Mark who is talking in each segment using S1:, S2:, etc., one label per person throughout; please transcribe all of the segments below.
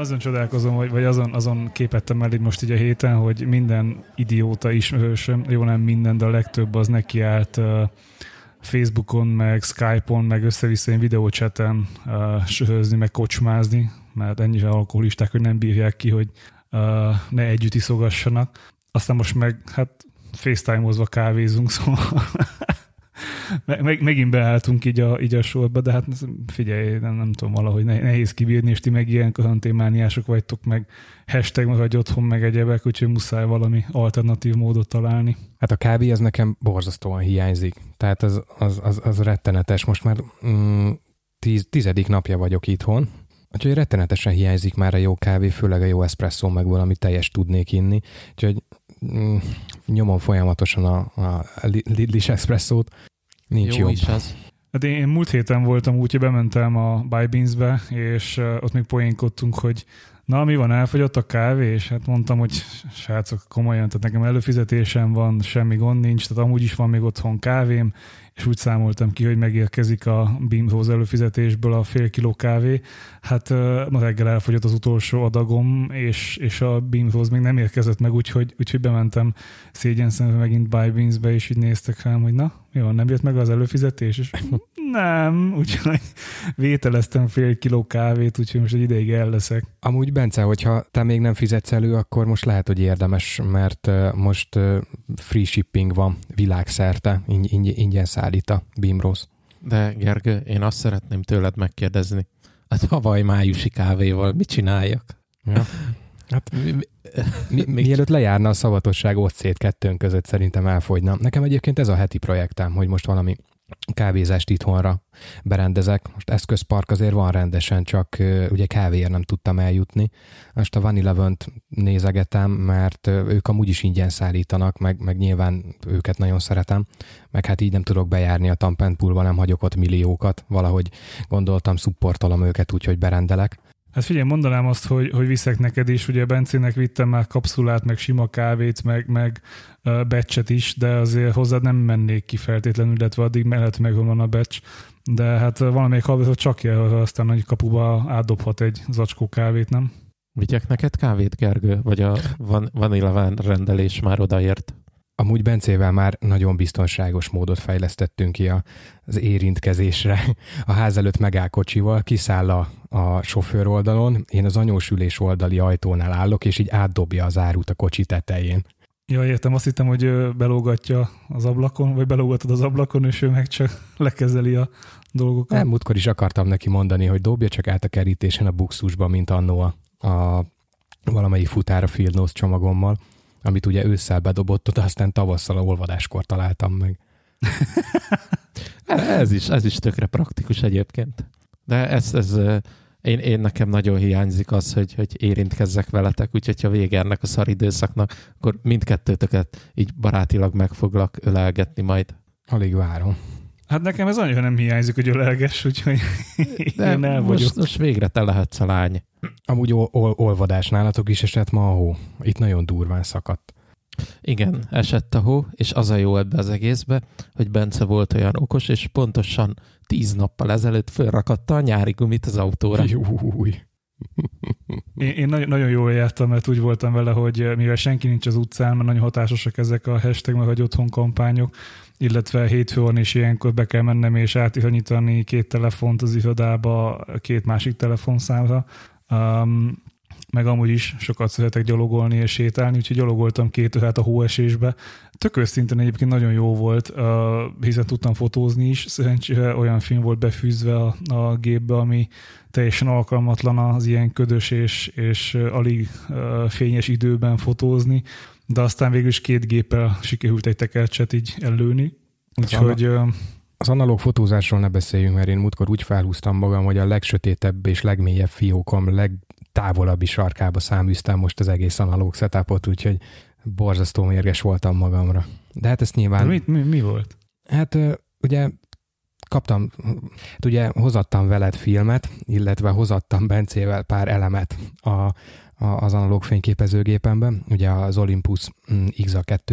S1: azon csodálkozom, vagy azon képettem el így most így a héten, hogy minden idióta ismerősöm, jó nem minden, de a legtöbb az nekiállt Facebookon, meg Skype-on, meg össze-vissza én videóchaten sörözni, meg kocsmázni, mert ennyire alkoholisták, hogy nem bírják ki, hogy ne együtt iszogassanak. Aztán most meg hát FaceTime-ozva kávézunk, szóval megint beálltunk így a sorba, de hát figyelj, nem tudom, valahogy nehéz kibírni, és ti meg ilyen karanténmániások vagytok, meg hashtag vagy otthon, meg egyebek, úgyhogy muszáj valami alternatív módot találni.
S2: Hát a kávé az nekem borzasztóan hiányzik. Tehát az rettenetes. Most már 10. napja vagyok itthon, úgyhogy rettenetesen hiányzik már a jó kávé, főleg a jó espresszó, meg valami teljes tudnék inni. Úgyhogy nyomom folyamatosan a Lidl-is espresszót. Nincs
S3: jó
S2: jobb.
S3: is az.
S1: Hát én múlt héten voltam úgy, hogy bementem a Buy Beans-be, és ott még poénkodtunk, hogy na, mi van, elfogyott a kávé? És hát mondtam, hogy srácok, komolyan, tehát nekem előfizetésem van, semmi gond nincs, tehát amúgy is van még otthon kávém, és úgy számoltam ki, hogy megérkezik a Bimrose előfizetésből a fél kiló kávé. Hát ma reggel elfogyott az utolsó adagom, és a Bimrose még nem érkezett meg, úgyhogy bementem szégyenszembe megint Buy Beans-be, és így néztek rám, hogy na, mi van, nem jött meg az előfizetés? És nem, úgyhogy vételeztem fél kiló kávét, úgyhogy most egy ideig el leszek.
S2: Amúgy Bence, hogyha te még nem fizetsz elő, akkor most lehet, hogy érdemes, mert most free shipping van világszerte, ingyen szállít a Bimrose.
S3: De Gergő, én azt szeretném tőled megkérdezni, a tavaly májusi kávéval mit csináljak?
S2: Ja. Hát, mielőtt lejárna a szavatosság, ott szét kettőnk között szerintem elfogyna. Nekem egyébként ez a heti projektem, hogy most valami kávézást itthonra berendezek. Most eszközpark azért van rendesen, csak ugye kávéért nem tudtam eljutni. Most a Van Eleven-t nézegetem, mert ők amúgy is ingyen szállítanak, meg nyilván őket nagyon szeretem, meg hát így nem tudok bejárni a Tampentpoolba, nem hagyok ott milliókat. Valahogy gondoltam, szupportolom őket, úgyhogy berendelek.
S1: Hát figyelj, mondanám azt, hogy viszek neked is, ugye Bencének vittem már kapszulát, meg sima kávét, meg batchet is, de azért hozzád nem mennék ki feltétlenül, illetve addig mellett megvan a batch, de hát valamelyik haverod csak jel, aztán nagy kapuba átdobhat egy zacskó kávét, nem?
S3: Vigyek neked kávét, Gergő? Vagy a Van Eleven rendelés már odaért?
S2: Amúgy Bencével már nagyon biztonságos módot fejlesztettünk ki az érintkezésre. A ház előtt megáll kocsival, kiszáll a sofőr oldalon, én az anyósülés oldali ajtónál állok, és így átdobja az árut a kocsi tetején.
S1: Ja, értem, azt hittem, hogy belógatja az ablakon, vagy belógatod az ablakon, és ő meg csak lekezeli a dolgokat.
S2: Nem, múltkor is akartam neki mondani, hogy dobja csak át a kerítésen a buxusba, mint annó a valamelyik futára Field Nose csomagommal, amit ugye ősszel bedobott oda, aztán tavasszal a olvadáskor találtam meg.
S3: Ez is tökre praktikus egyébként. De én nekem nagyon hiányzik az, hogy érintkezzek veletek, úgyhogy ha vége ennek a szar időszaknak, akkor mindkettőtöket így barátilag meg foglak ölelgetni majd.
S2: Alig várom.
S1: Hát nekem ez annyira nem hiányzik, hogy ölelges, úgyhogy én el vagyok.
S3: Most végre te lehetsz a lány.
S2: Amúgy olvadás nálatok is esett ma a hó. Itt nagyon durván szakadt.
S3: Igen, esett a hó, és az a jó ebbe az egészbe, hogy Bence volt olyan okos, és pontosan 10 nappal ezelőtt fölrakatta a nyári gumit az autóra.
S2: Júj.
S1: Én nagyon jól jártam, mert úgy voltam vele, hogy mivel senki nincs az utcán, mert nagyon hatásosak ezek a hashtag meg vagy otthon kampányok, illetve hétfő van, és ilyenkor be kell mennem és átirányítani 2 telefont az irodába 2 másik telefonszámra. Meg amúgy is sokat szeretek gyalogolni és sétálni, úgyhogy gyalogoltam 2 órát a hóesésbe. Tök őszintén egyébként nagyon jó volt, hiszen tudtam fotózni is. Szerencsére olyan film volt befűzve a gépbe, ami teljesen alkalmatlan az ilyen ködös és alig fényes időben fotózni, de aztán végül is 2 géppel sikerült egy tekercset így ellőni. Úgyhogy...
S2: Az analóg fotózásról ne beszéljünk, mert én múltkor úgy felhúztam magam, hogy a legsötétebb és legmélyebb fiókom legtávolabbi sarkába száműztem most az egész analóg setupot, úgyhogy borzasztó mérges voltam magamra. De hát ezt nyilván...
S1: De mi volt?
S2: Hát ugye kaptam, ugye hozattam veled filmet, illetve hozattam Bencével pár elemet az analóg fényképezőgépemben, ugye az Olympus XA2-be,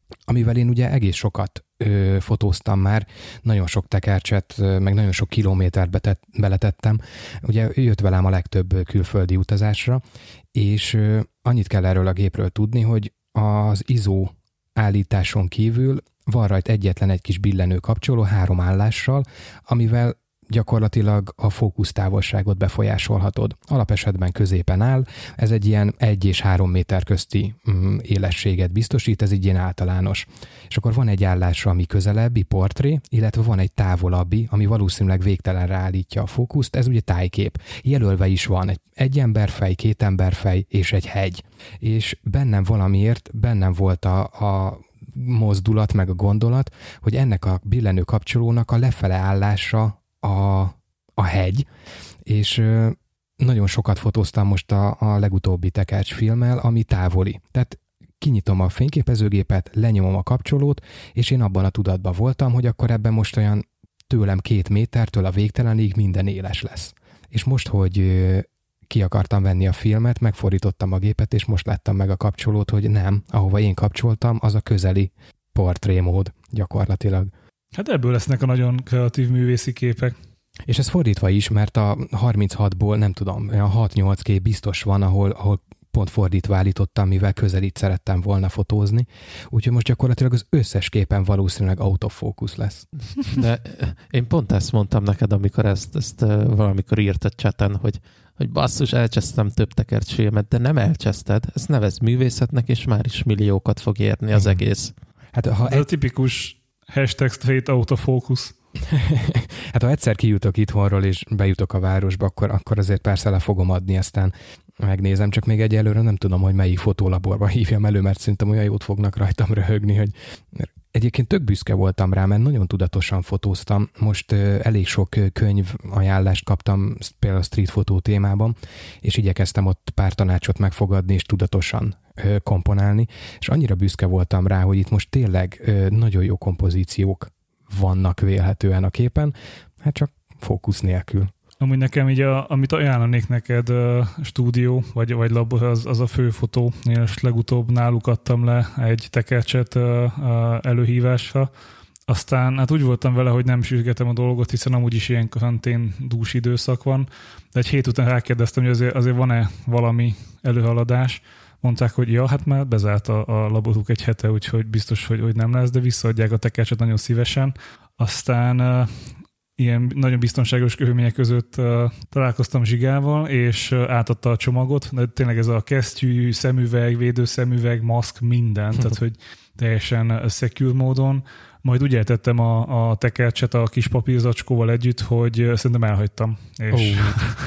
S2: amivel én ugye egész sokat fotóztam már, nagyon sok tekercset, meg nagyon sok kilométert beletettem. Ugye jött velem a legtöbb külföldi utazásra, és annyit kell erről a gépről tudni, hogy az ISO állításon kívül van rajta egyetlen egy kis billenő kapcsoló 3 állással, amivel gyakorlatilag a fókusztávolságot befolyásolhatod. Alapesetben középen áll, ez egy ilyen 1 és 3 méter közti élességet biztosít, ez így ilyen általános. És akkor van egy állásra, ami közelebbi, portré, illetve van egy távolabbi, ami valószínűleg végtelenre állítja a fókuszt, ez ugye tájkép. Jelölve is van egy emberfej, 2 emberfej és egy hegy. És bennem volt a mozdulat, meg a gondolat, hogy ennek a billenő kapcsolónak a lefele állása a hegy, és nagyon sokat fotóztam most a legutóbbi tekercs filmmel, ami távoli. Tehát kinyitom a fényképezőgépet, lenyomom a kapcsolót, és én abban a tudatban voltam, hogy akkor ebben most olyan tőlem 2 métertől a végtelenig minden éles lesz. És most, hogy ki akartam venni a filmet, megfordítottam a gépet, és most láttam meg a kapcsolót, hogy nem, ahova én kapcsoltam, az a közeli portrémód gyakorlatilag.
S1: Hát ebből lesznek a nagyon kreatív művészi képek.
S2: És ez fordítva is, mert a 36-ból nem tudom, olyan 6-8 kép biztos van, ahol pont fordítva állítottam, mivel közelít szerettem volna fotózni. Úgyhogy most gyakorlatilag az összes képen valószínűleg autofókusz lesz.
S3: De én pont ezt mondtam neked, amikor ezt valamikor írt a chaten, hogy basszus, elcsesztem több tekercsfilmet, de nem elcseszted. Ezt nevezd művészetnek, és már is milliókat fog érni az egész.
S1: Hát, ha ez a tipikus #straight autofocus.
S2: Hát ha egyszer kijutok itthonról, és bejutok a városba, akkor azért persze le fogom adni, aztán megnézem, csak még egyelőre nem tudom, hogy melyik fotólaborba hívjam elő, mert szerintem olyan jót fognak rajtam röhögni, hogy egyébként tök büszke voltam rá, mert nagyon tudatosan fotóztam. Most elég sok könyv ajánlást kaptam például a street fotó témában, és igyekeztem ott pár tanácsot megfogadni, és tudatosan komponálni, és annyira büszke voltam rá, hogy itt most tényleg nagyon jó kompozíciók vannak vélhetően a képen, hát csak fókusz nélkül.
S1: Amúgy nekem így, amit ajánlanék neked stúdió, vagy labor, az a főfotó. Én most legutóbb náluk adtam le egy tekercset előhívásra. Aztán hát úgy voltam vele, hogy nem sürgetem a dolgot, hiszen amúgy is ilyen karantén dús időszak van. De egy hét után rákérdeztem, hogy azért van-e valami előhaladás. Mondták, hogy ja, hát már bezárt a laboruk egy hete, úgyhogy biztos, hogy nem lesz, de visszaadják a tekercset nagyon szívesen. Aztán ilyen nagyon biztonságos körülmények között találkoztam Zsigával, és átadta a csomagot, de tényleg ez a kesztyű, szemüveg, védőszemüveg, maszk, minden, tehát hogy teljesen secure módon. Majd úgy eltettem a tekercset a kis papírzacskóval együtt, hogy szerintem elhagytam. És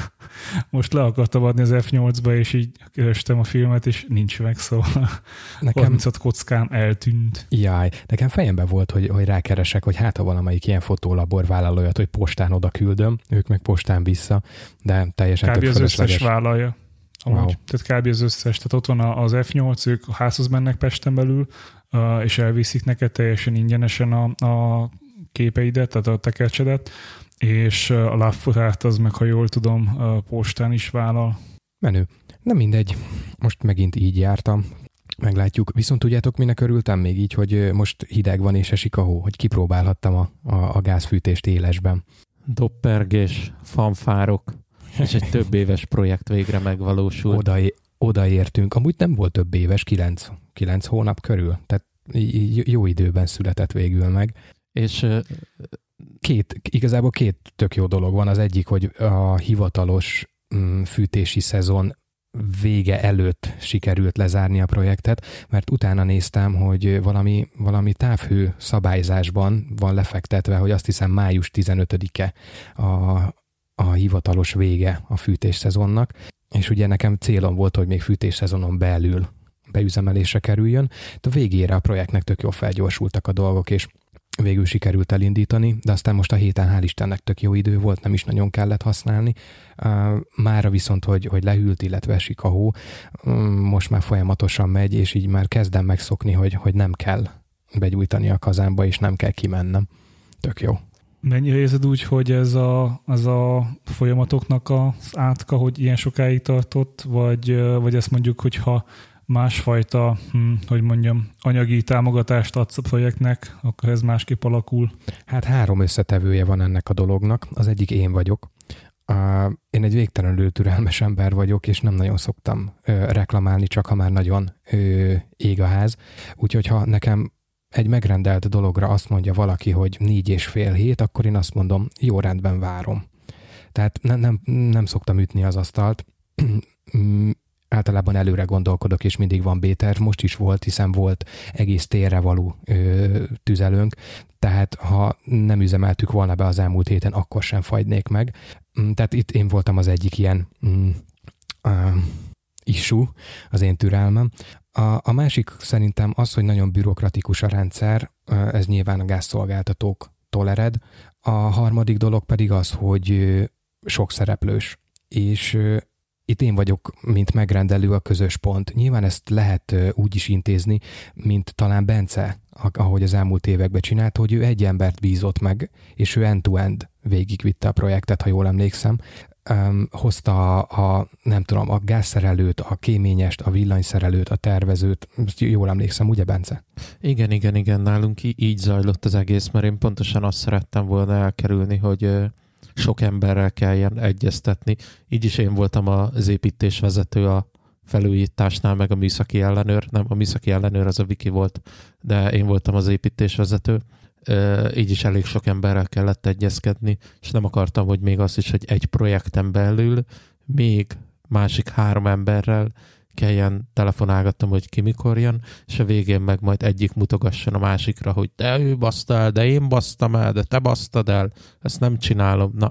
S1: most le akartam adni az F8-ba, és így kerestem a filmet, és nincs meg, szóval nekem 36 kockám eltűnt.
S2: Jaj, nekem fejemben volt, hogy rákeresek, hogy hát ha valamelyik ilyen fotólabor vállal olyat, hogy postán oda küldöm, ők meg postán vissza, de teljesen
S1: kb.
S2: Tök
S1: az
S2: fölösleges.
S1: Összes vállalja. Amúgy. Wow. Tehát kb. Az összes. Tehát ott van az F8, ők a házhoz mennek Pesten belül, és elviszik neked teljesen ingyenesen a képeidet, tehát a tekercsedet, és a lábforát az meg, ha jól tudom, postán is vállal.
S2: Menő. Nem mindegy. Most megint így jártam. Meglátjuk. Viszont tudjátok, minek örültem még így, hogy most hideg van és esik a hó, hogy kipróbálhattam a gázfűtést élesben.
S3: Doppergés, fanfárok, és egy több éves projekt végre megvalósult.
S2: Odaértünk. Amúgy nem volt több éves, 9 hónap körül. Tehát jó időben született végül meg.
S3: És
S2: igazából két tök jó dolog van. Az egyik, hogy a hivatalos fűtési szezon vége előtt sikerült lezárni a projektet, mert utána néztem, hogy valami távhő szabályzásban van lefektetve, hogy azt hiszem május 15-e a hivatalos vége a fűtésszezonnak, és ugye nekem célom volt, hogy még fűtésszezonon belül beüzemelésre kerüljön, de a végére a projektnek tök jól felgyorsultak a dolgok, és végül sikerült elindítani, de aztán most a héten hál' Istennek tök jó idő volt, nem is nagyon kellett használni. Mára viszont, hogy lehűlt, illetve esik a hó, most már folyamatosan megy, és így már kezdem megszokni, hogy nem kell begyújtani a kazánba, és nem kell kimennem. Tök jó.
S1: Mennyire érzed úgy, hogy ez a folyamatoknak az átka, hogy ilyen sokáig tartott, vagy ezt mondjuk, hogyha másfajta, anyagi támogatást adsz a projektnek, akkor ez másképp alakul.
S2: Hát 3 összetevője van ennek a dolognak. Az egyik én vagyok. Én egy végtelenül türelmes ember vagyok, és nem nagyon szoktam reklamálni, csak ha már nagyon ég a ház. Úgyhogy ha nekem egy megrendelt dologra azt mondja valaki, hogy 4,5 hét, akkor én azt mondom, jó, rendben, várom. Tehát nem szoktam ütni az asztalt. Általában előre gondolkodok, és mindig van B-terv. Most is volt, hiszen volt egész térre való tüzelőnk, tehát ha nem üzemeltük volna be az elmúlt héten, akkor sem fagynék meg. Tehát itt én voltam az egyik ilyen issue, az én türelmem. A másik szerintem az, hogy nagyon bürokratikus a rendszer, ez nyilván a gázszolgáltatóktól ered. A harmadik dolog pedig az, hogy sok szereplős, és itt én vagyok, mint megrendelő, a közös pont. Nyilván ezt lehet úgy is intézni, mint talán Bence, ahogy az elmúlt években csinált, hogy ő egy embert bízott meg, és ő end-to-end végigvitte a projektet, ha jól emlékszem. Hozta a gázszerelőt, a kéményest, a villanyszerelőt, a tervezőt, jól emlékszem, ugye, Bence?
S3: Igen, nálunk így zajlott az egész, mert én pontosan azt szerettem volna elkerülni, hogy sok emberrel kelljen egyeztetni. Így is én voltam az építésvezető a felújításnál, meg a műszaki ellenőr. Nem, a műszaki ellenőr az a Viki volt, de én voltam az építésvezető. Így is elég sok emberrel kellett egyezkedni, és nem akartam, hogy még az is, hogy egy projekten belül még másik 3 emberrel kelljen telefonálgatnom, hogy ki mikor jön, és a végén meg majd egyik mutogasson a másikra, hogy de ő baszta el, de én basztam el, de te basztad el, ezt nem csinálom. Na,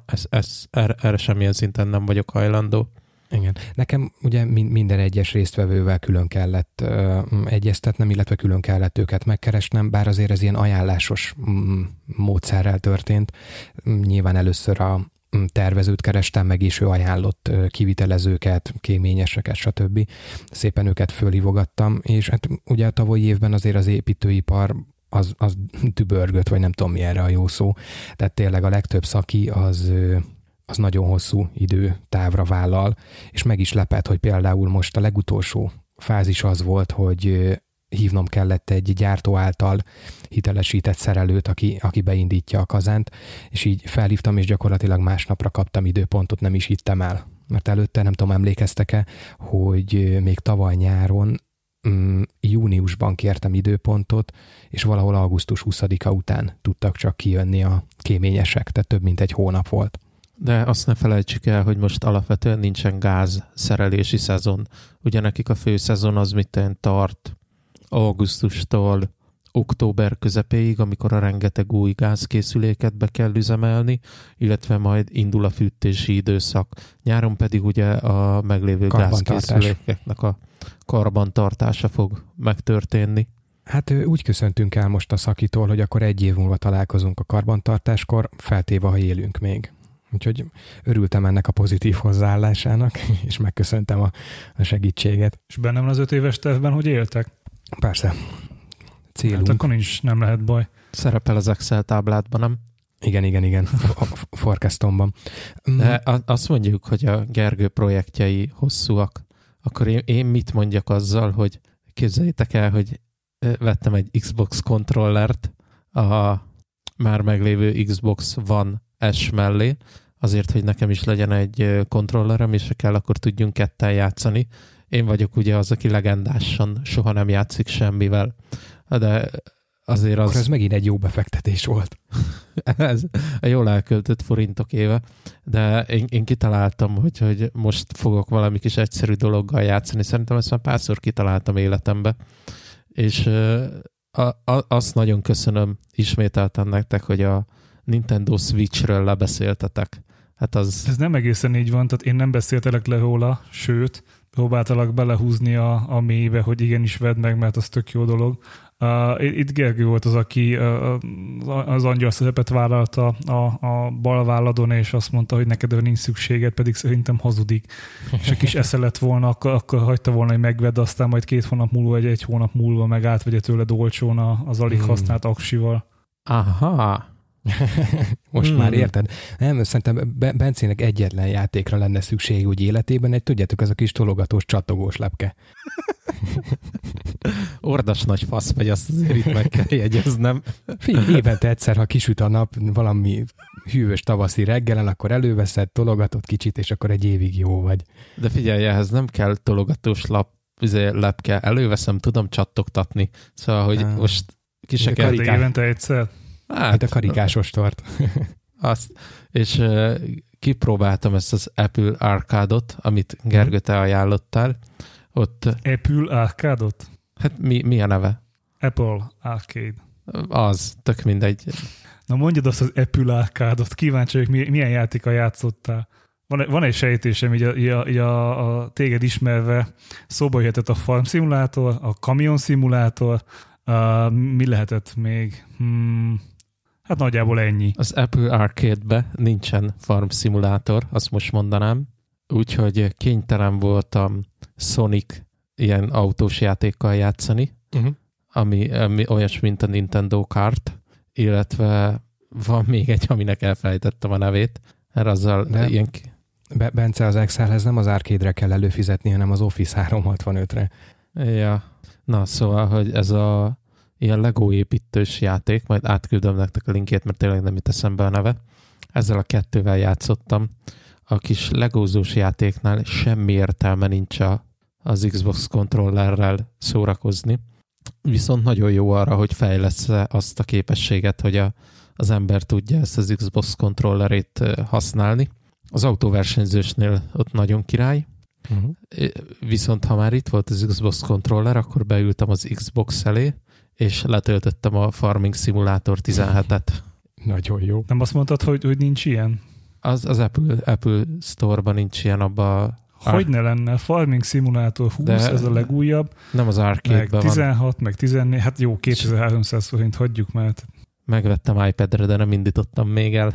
S3: erre semmilyen szinten nem vagyok hajlandó.
S2: Igen. Nekem ugye minden egyes résztvevővel külön kellett egyeztetnem, illetve külön kellett őket megkeresnem, bár azért ez ilyen ajánlásos módszerrel történt. Nyilván először a tervezőt kerestem meg, és ő ajánlott kivitelezőket, kéményeseket, stb. Szépen őket fölhívogattam, és hát ugye a tavalyi évben azért az építőipar az dübörgött, vagy nem tudom mi erre a jó szó. Tehát tényleg a legtöbb szaki az nagyon hosszú időtávra vállal, és meg is lepett, hogy például most a legutolsó fázis az volt, hogy hívnom kellett egy gyártó által hitelesített szerelőt, aki beindítja a kazánt, és így felhívtam, és gyakorlatilag másnapra kaptam időpontot, nem is hittem el. Mert előtte, nem tudom, emlékeztek-e, hogy még tavaly nyáron, júniusban kértem időpontot, és valahol augusztus 20-a után tudtak csak kijönni a kéményesek, tehát több mint egy hónap volt.
S3: De azt ne felejtsük el, hogy most alapvetően nincsen gázszerelési szezon. Ugye nekik a főszezon az mitten tart augusztustól október közepéig, amikor a rengeteg új gázkészüléket be kell üzemelni, illetve majd indul a fűtési időszak. Nyáron pedig ugye a meglévő gázkészülékeknek a karbantartása fog megtörténni.
S2: Hát úgy köszöntünk el most a szakitól, hogy akkor 1 év múlva találkozunk a karbantartáskor, feltéve, ha élünk még. Úgyhogy örültem ennek a pozitív hozzáállásának, és megköszöntem a segítséget.
S1: És benne van az 5 éves tervben, hogy éltek?
S2: Persze. Célunk.
S1: Hát akkor nem lehet baj.
S3: Szerepel az Excel tábládban, nem?
S2: Igen. A forecastomban.
S3: De azt mondjuk, hogy a Gergő projektjei hosszúak. Akkor én mit mondjak azzal, hogy képzeljétek el, hogy vettem egy Xbox kontrollert a már meglévő Xbox One S mellé, azért, hogy nekem is legyen egy kontrollerem, és ha kell, akkor tudjunk ketten játszani. Én vagyok ugye az, aki legendásan soha nem játszik semmivel. De azért az...
S2: Akkor ez megint egy jó befektetés volt.
S3: Ez a jól elköltött forintok éve. De én kitaláltam, hogy most fogok valami kis egyszerű dologgal játszani. Szerintem ezt már párszor kitaláltam életembe. És azt nagyon köszönöm ismételten nektek, hogy a Nintendo Switchről lebeszéltetek. Hát az...
S1: Ez nem egészen így van, tehát én nem beszéltelek le róla, sőt, próbáltalak belehúzni a mélybe, hogy igenis vedd meg, mert az tök jó dolog. Itt Gergő volt az, aki az angyal szerepet vállalta a bal válladon, és azt mondta, hogy neked nincs szükséged, pedig szerintem hazudik. És a kis esze lett volna, akkor hagyta volna, hogy megvedd, aztán majd 2 hónap múlva, vagy 1 hónap múlva meg átvegye tőled olcsón az alig használt aksival.
S3: Aha.
S2: Most már érted? Nem, szerintem Bencének egyetlen játékra lenne szükség úgy életében, tudjátok, ez a kis tologatós, csattogós lepke.
S3: Ordas nagy fasz vagy, azt azért itt meg kell jegyeznem.
S2: Figyelj, évente egyszer, ha kisüt a nap valami hűvös tavaszi reggelen, akkor előveszed, tologatod kicsit, és akkor egy évig jó vagy.
S3: De figyelj, ehhez nem kell tologatós lepke. Előveszem, tudom csattogtatni. Szóval, hogy most ki se kell...
S1: Évente egyszer?
S2: Hát a karikásos tort.
S3: Azt. És kipróbáltam ezt az Apple Arcade-ot, amit Gergő, te ajánlottál. Ott...
S1: Apple Arcade-ot?
S3: Hát mi a neve?
S1: Apple Arcade.
S3: Az, tök mindegy.
S1: Na mondjad azt az Apple Arcade-ot, kíváncsi vagyok, milyen játékkal játszottál. Van egy sejtésem, így a téged ismerve szóba jöhetett a Farm Simulator, a Camion Simulator, mi lehetett még? Hát nagyjából ennyi.
S3: Az Apple Arcade-be nincsen Farm Simulator, azt most mondanám. Úgyhogy kénytelen voltam Sonic ilyen autós játékkal játszani, ami olyas, mint a Nintendo Kart, illetve van még egy, aminek elfelejtettem a nevét, mert azzal ilyen...
S2: Bence, az Excelhez nem az arcade-re kell előfizetni, hanem az Office 365-re.
S3: Ja, na szóval, hogy ez a ilyen Lego építős játék, majd átküldöm nektek a linkjét, mert tényleg nem jut eszembe a neve. Ezzel a 2-vel játszottam. A kis legózós játéknál semmi értelme nincs az Xbox kontrollerrel szórakozni. Viszont nagyon jó arra, hogy fejlesz azt a képességet, hogy az ember tudja ezt az Xbox kontrollerét használni. Az autóversenyzősnél ott nagyon király. Viszont ha már itt volt az Xbox kontroller, akkor beültem az Xbox elé, és letöltöttem a Farming Simulator 17-et.
S2: Nagyon jó.
S1: Nem azt mondtad, hogy nincs ilyen?
S3: Az Apple Store-ban nincs ilyen abban.
S1: Hogy ne lenne? Farming Simulator 20, ez a legújabb.
S3: Nem az arcade-ben van.
S1: 16, meg 14, hát jó, 2300 forint, hagyjuk már.
S3: Megvettem iPad-re, de nem indítottam még el.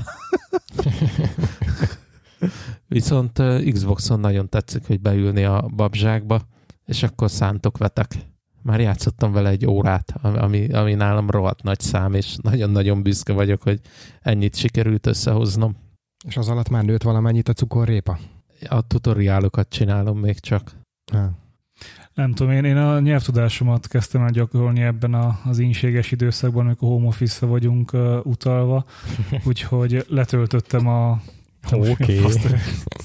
S3: Viszont Xboxon nagyon tetszik, hogy beülni a babzsákba, és akkor szántok vetek. Már játszottam vele egy órát, ami nálam rohadt nagy szám, és nagyon-nagyon büszke vagyok, hogy ennyit sikerült összehoznom.
S2: És az alatt már nőtt valamennyit a cukorrépa?
S3: A tutoriálokat csinálom még csak.
S1: Nem tudom, én a nyelvtudásomat kezdtem el gyakorolni ebben az ínséges időszakban, amikor home office-ra vagyunk utalva, úgyhogy letöltöttem
S2: Oké.
S3: Szóval,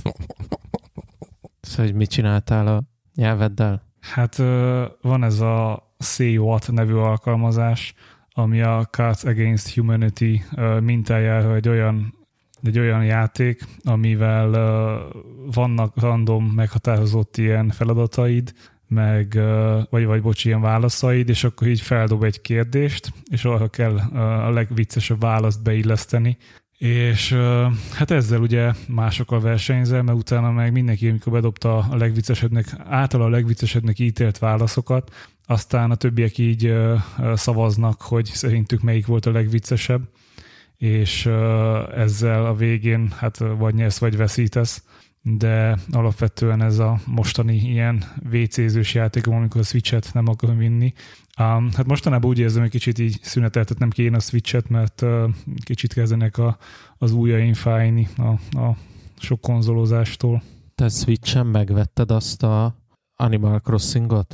S3: hogy mit csináltál a nyelveddel?
S1: Hát van ez a CWAT nevű alkalmazás, ami a Cards Against Humanity mintájára egy olyan játék, amivel vannak random meghatározott ilyen feladataid, vagy ilyen válaszaid, és akkor így feldob egy kérdést, és arra kell a legviccesebb választ beilleszteni. És hát ezzel ugye másokkal versenyzel, mert utána meg mindenki, amikor bedobta a legviccesebbnek ítélt válaszokat, aztán a többiek így szavaznak, hogy szerintük melyik volt a legviccesebb, és ezzel a végén hát vagy nyersz, vagy veszítesz, de alapvetően ez a mostani ilyen WC-zős játékom, amikor a Switch-et nem akarom vinni. Hát mostanában úgy érzem, hogy kicsit így szüneteltetnem kéne a Switch-et, mert kicsit kezdenek az ujjaim fájni a sok konzolozástól.
S3: Te Switch-en megvetted azt a Animal Crossing-ot?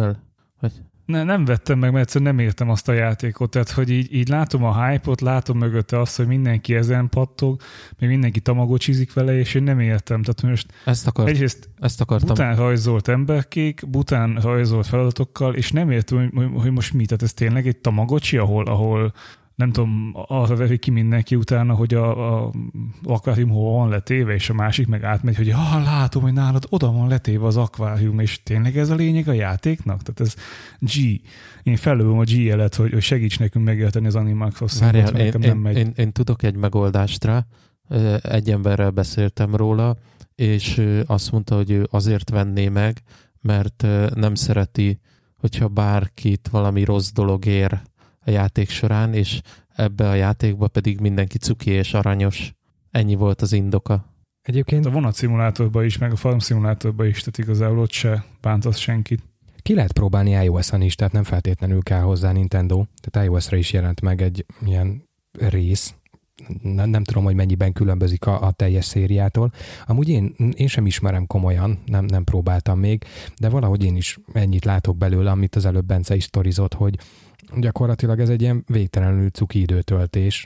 S1: Nem vettem meg, mert egyszerűen nem értem azt a játékot, tehát hogy így látom a hype-ot, látom mögötte azt, hogy mindenki ezen pattog, még mindenki tamagocsizik vele, és én nem értem. Tehát most egyrészt bután rajzolt emberkék, bután rajzolt feladatokkal, és nem értem, hogy most mi, tehát ez tényleg egy tamagocsi, ahol nem tudom, arra veri ki mindenki utána, hogy a akvárium hol van letéve, és a másik meg átmegy, hogy látom, hogy nálad oda van letéve az akvárium, és tényleg ez a lényeg a játéknak? Tehát ez G. Én felülöm a G jelet, hogy segíts nekünk megérteni az Animal Crossing-ot,
S3: mert nem megy. Én tudok egy megoldást rá. Egy emberrel beszéltem róla, és azt mondta, hogy ő azért venné meg, mert nem szereti, hogyha bárkit valami rossz dolog ér a játék során, és ebbe a játékba pedig mindenki cuki és aranyos. Ennyi volt az indoka.
S1: Egyébként a vonatszimulátorban is, meg a farm szimulátorban is, tehát igazából ott se bántasz senkit.
S2: Ki lehet próbálni iOS-on is, tehát nem feltétlenül kell hozzá Nintendo. Tehát iOS-ra is jelent meg egy ilyen rész. nem tudom, hogy mennyiben különbözik a teljes szériától. Amúgy én sem ismerem komolyan, nem próbáltam még, de valahogy én is ennyit látok belőle, amit az előbb Bence is sztorizott, hogy gyakorlatilag ez egy ilyen végtelenül cuki időtöltés.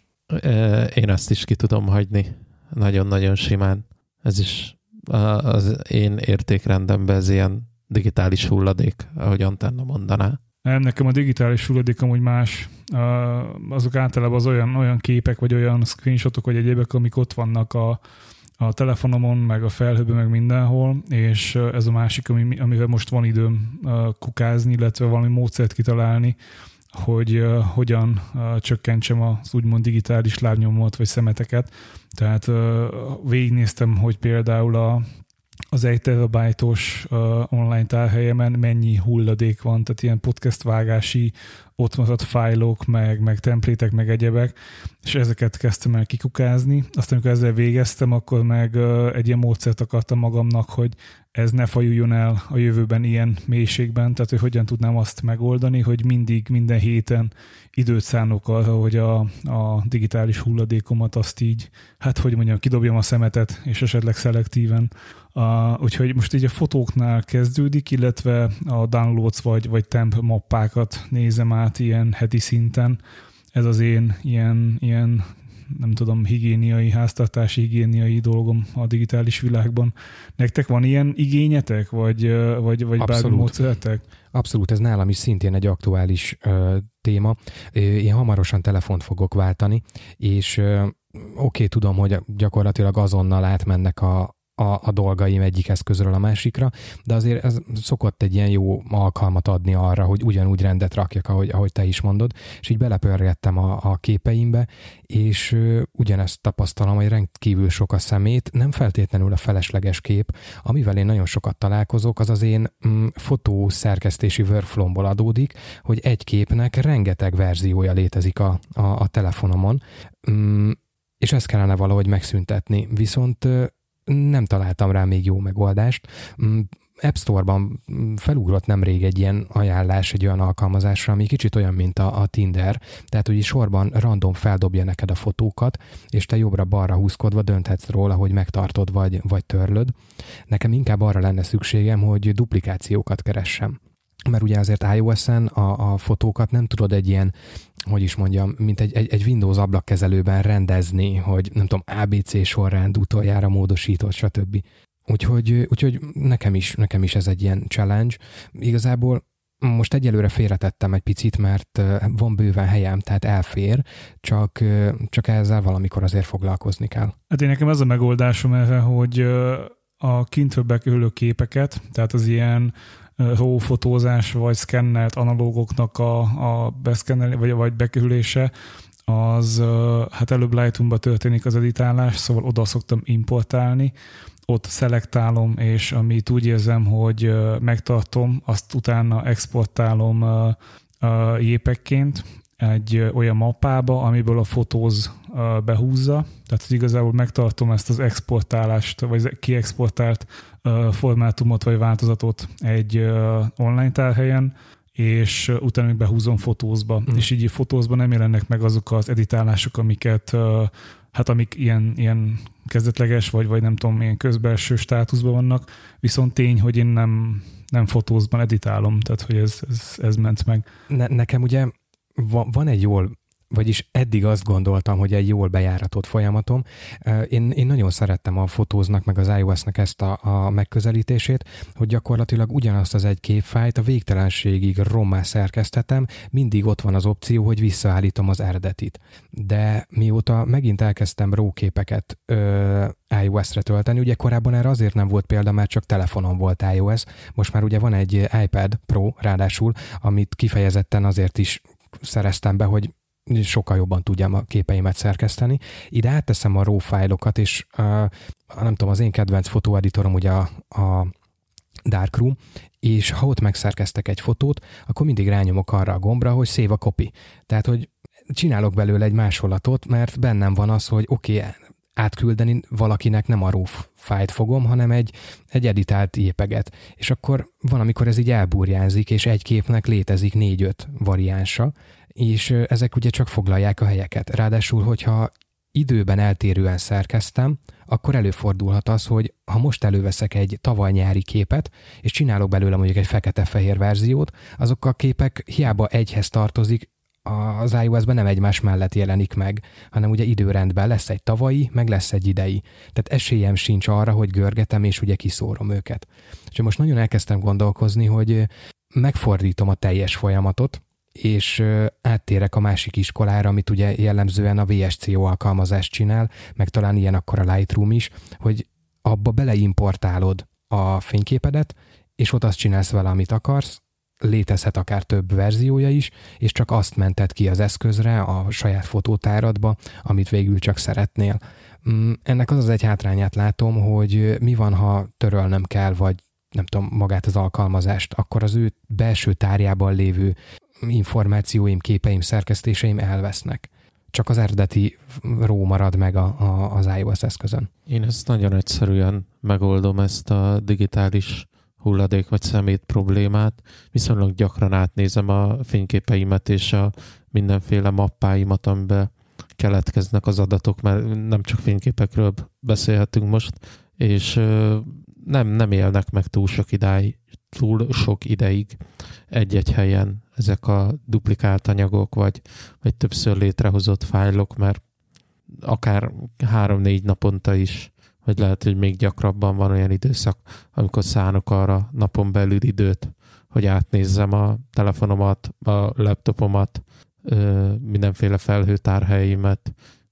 S3: Én ezt is ki tudom hagyni. Nagyon-nagyon simán. Ez is az én értékrendemben ez ilyen digitális hulladék, ahogy Antenna mondaná.
S1: Nem, nekem a digitális hulladék amúgy más. Azok általában az olyan képek, vagy olyan screenshotok, vagy egyébek, amik ott vannak a telefonomon, meg a felhőben, meg mindenhol, és ez a másik, amivel most van időm kukázni, illetve valami módszert kitalálni, hogy hogyan csökkentsem az úgymond digitális lábnyomot, vagy szemeteket. Tehát végignéztem, hogy például az 1 terabájtos online tárhelyemen mennyi hulladék van, tehát ilyen podcast vágási, ott maradt fájlok, meg templétek, meg egyebek, és ezeket kezdtem el kikukázni. Aztán, amikor ezzel végeztem, akkor meg egy ilyen módszert akartam magamnak, hogy ez ne fajuljon el a jövőben ilyen mélységben, tehát hogy hogyan tudnám azt megoldani, hogy minden héten időt szánok arra, hogy a digitális hulladékomat azt így, kidobjam a szemetet, és esetleg szelektíven. Úgyhogy most így a fotóknál kezdődik, illetve a downloads vagy temp mappákat nézem át ilyen heti szinten. Ez az én ilyen nem tudom, háztartási higiéniai dolgom a digitális világban. Nektek van ilyen igényetek, vagy bármi módszeretek?
S2: Abszolút, ez nálam is szintén egy aktuális téma. Én hamarosan telefont fogok váltani, és oké, tudom, hogy gyakorlatilag azonnal átmennek a dolgaim egyik eszközről a másikra, de azért ez szokott egy ilyen jó alkalmat adni arra, hogy ugyanúgy rendet rakjak, ahogy te is mondod, és így belepörgettem a képeimbe, és ugyanezt tapasztalom, hogy rendkívül sok a szemét, nem feltétlenül a felesleges kép, amivel én nagyon sokat találkozok, az én fotószerkesztési workflow-ból adódik, hogy egy képnek rengeteg verziója létezik a telefonomon, és ezt kellene valahogy megszüntetni, viszont nem találtam rá még jó megoldást. App Store-ban felugrott nemrég egy ilyen ajánlás egy olyan alkalmazásra, ami kicsit olyan, mint a Tinder, tehát hogy sorban random feldobja neked a fotókat, és te jobbra-balra húzkodva dönthetsz róla, hogy megtartod vagy törlöd. Nekem inkább arra lenne szükségem, hogy duplikációkat keressem. Mert ugye azért iOS-en a fotókat nem tudod egy ilyen, hogy is mondjam, mint egy Windows ablakkezelőben rendezni, hogy nem tudom, ABC sorrend utoljára módosított, stb. Úgyhogy nekem is ez egy ilyen challenge. Igazából most egyelőre félretettem egy picit, mert van bőven helyem, tehát elfér, csak ezzel valamikor azért foglalkozni kell.
S1: Hát én nekem ez a megoldásom erre, hogy a kintről bekerülő képeket, tehát az ilyen RAW fotózás vagy szkennelt analógoknak a beszkennelni, vagy bekerülése, az hát előbb Lightroom-ba történik az editálás, szóval oda szoktam importálni, ott szelektálom, és amit úgy érzem, hogy megtartom, azt utána exportálom JPEG-ként egy olyan mappába, amiből a fotóz behúzza, tehát igazából megtartom ezt az exportálást, vagy kiexportált formátumot, vagy változatot egy online tárhelyen, és utána még behúzom fotózba. És így fotózba nem jelennek meg azok az editálások, amik ilyen kezdetleges, vagy nem tudom, ilyen közbelső státuszban vannak, viszont tény, hogy én nem fotózban editálom, tehát hogy ez ment meg.
S2: Nekem ugye van egy vagyis eddig azt gondoltam, hogy egy jól bejáratott folyamatom. Én nagyon szerettem a fotóznak, meg az iOS-nek ezt a megközelítését, hogy gyakorlatilag ugyanazt az egy képfájt a végtelenségig rommá szerkesztetem, mindig ott van az opció, hogy visszaállítom az eredetit. De mióta megint elkezdtem RAW képeket iOS-re tölteni, ugye korábban erre azért nem volt példa, mert csak telefonon volt iOS, most már ugye van egy iPad Pro ráadásul, amit kifejezetten azért is szereztem be, hogy sokkal jobban tudjam a képeimet szerkeszteni. Ide átteszem a RAW fájlokat, és nem tudom, az én kedvenc fotóeditorom ugye a Darkroom, és ha ott megszerkeztek egy fotót, akkor mindig rányomok arra a gombra, hogy save a copy. Tehát, hogy csinálok belőle egy másolatot, mert bennem van az, hogy oké, átküldeni valakinek nem a RAW fájlt fogom, hanem egy editált JPEG-et. És akkor van, amikor ez így elburjánzik, és egy képnek létezik 4-5 variánsa, és ezek ugye csak foglalják a helyeket. Ráadásul, hogyha időben eltérően szerkeztem, akkor előfordulhat az, hogy ha most előveszek egy tavaly nyári képet, és csinálok belőle mondjuk egy fekete-fehér verziót, azok a képek hiába egyhez tartozik, az iOS-ben nem egymás mellett jelenik meg, hanem ugye időrendben lesz egy tavalyi, meg lesz egy idei. Tehát esélyem sincs arra, hogy görgetem, és ugye kiszórom őket. És most nagyon elkezdtem gondolkozni, hogy megfordítom a teljes folyamatot, és áttérek a másik iskolára, amit ugye jellemzően a VSCO alkalmazást csinál, meg talán ilyen akkor a Lightroom is, hogy abba beleimportálod a fényképedet, és ott azt csinálsz vele, amit akarsz, létezhet akár több verziója is, és csak azt mented ki az eszközre, a saját fotótáradba, amit végül csak szeretnél. Ennek az egy hátrányát látom, hogy mi van, ha törölnem kell, vagy nem tudom, magát az alkalmazást, akkor az ő belső tárjában lévő információim, képeim, szerkesztéseim elvesznek. Csak az eredeti RAW marad meg az iOS eszközön.
S3: Én ezt nagyon egyszerűen megoldom, ezt a digitális hulladék vagy szemét problémát. Viszonylag gyakran átnézem a fényképeimet és a mindenféle mappáimat, amiben keletkeznek az adatok, mert nem csak fényképekről beszélhetünk most, és nem élnek meg túl sok ideig egy-egy helyen ezek a duplikált anyagok, vagy többször létrehozott fájlok, mert akár 3-4 naponta is, vagy lehet, hogy még gyakrabban van olyan időszak, amikor szánok arra napon belül időt, hogy átnézzem a telefonomat, a laptopomat, mindenféle felhőtárhelyimet,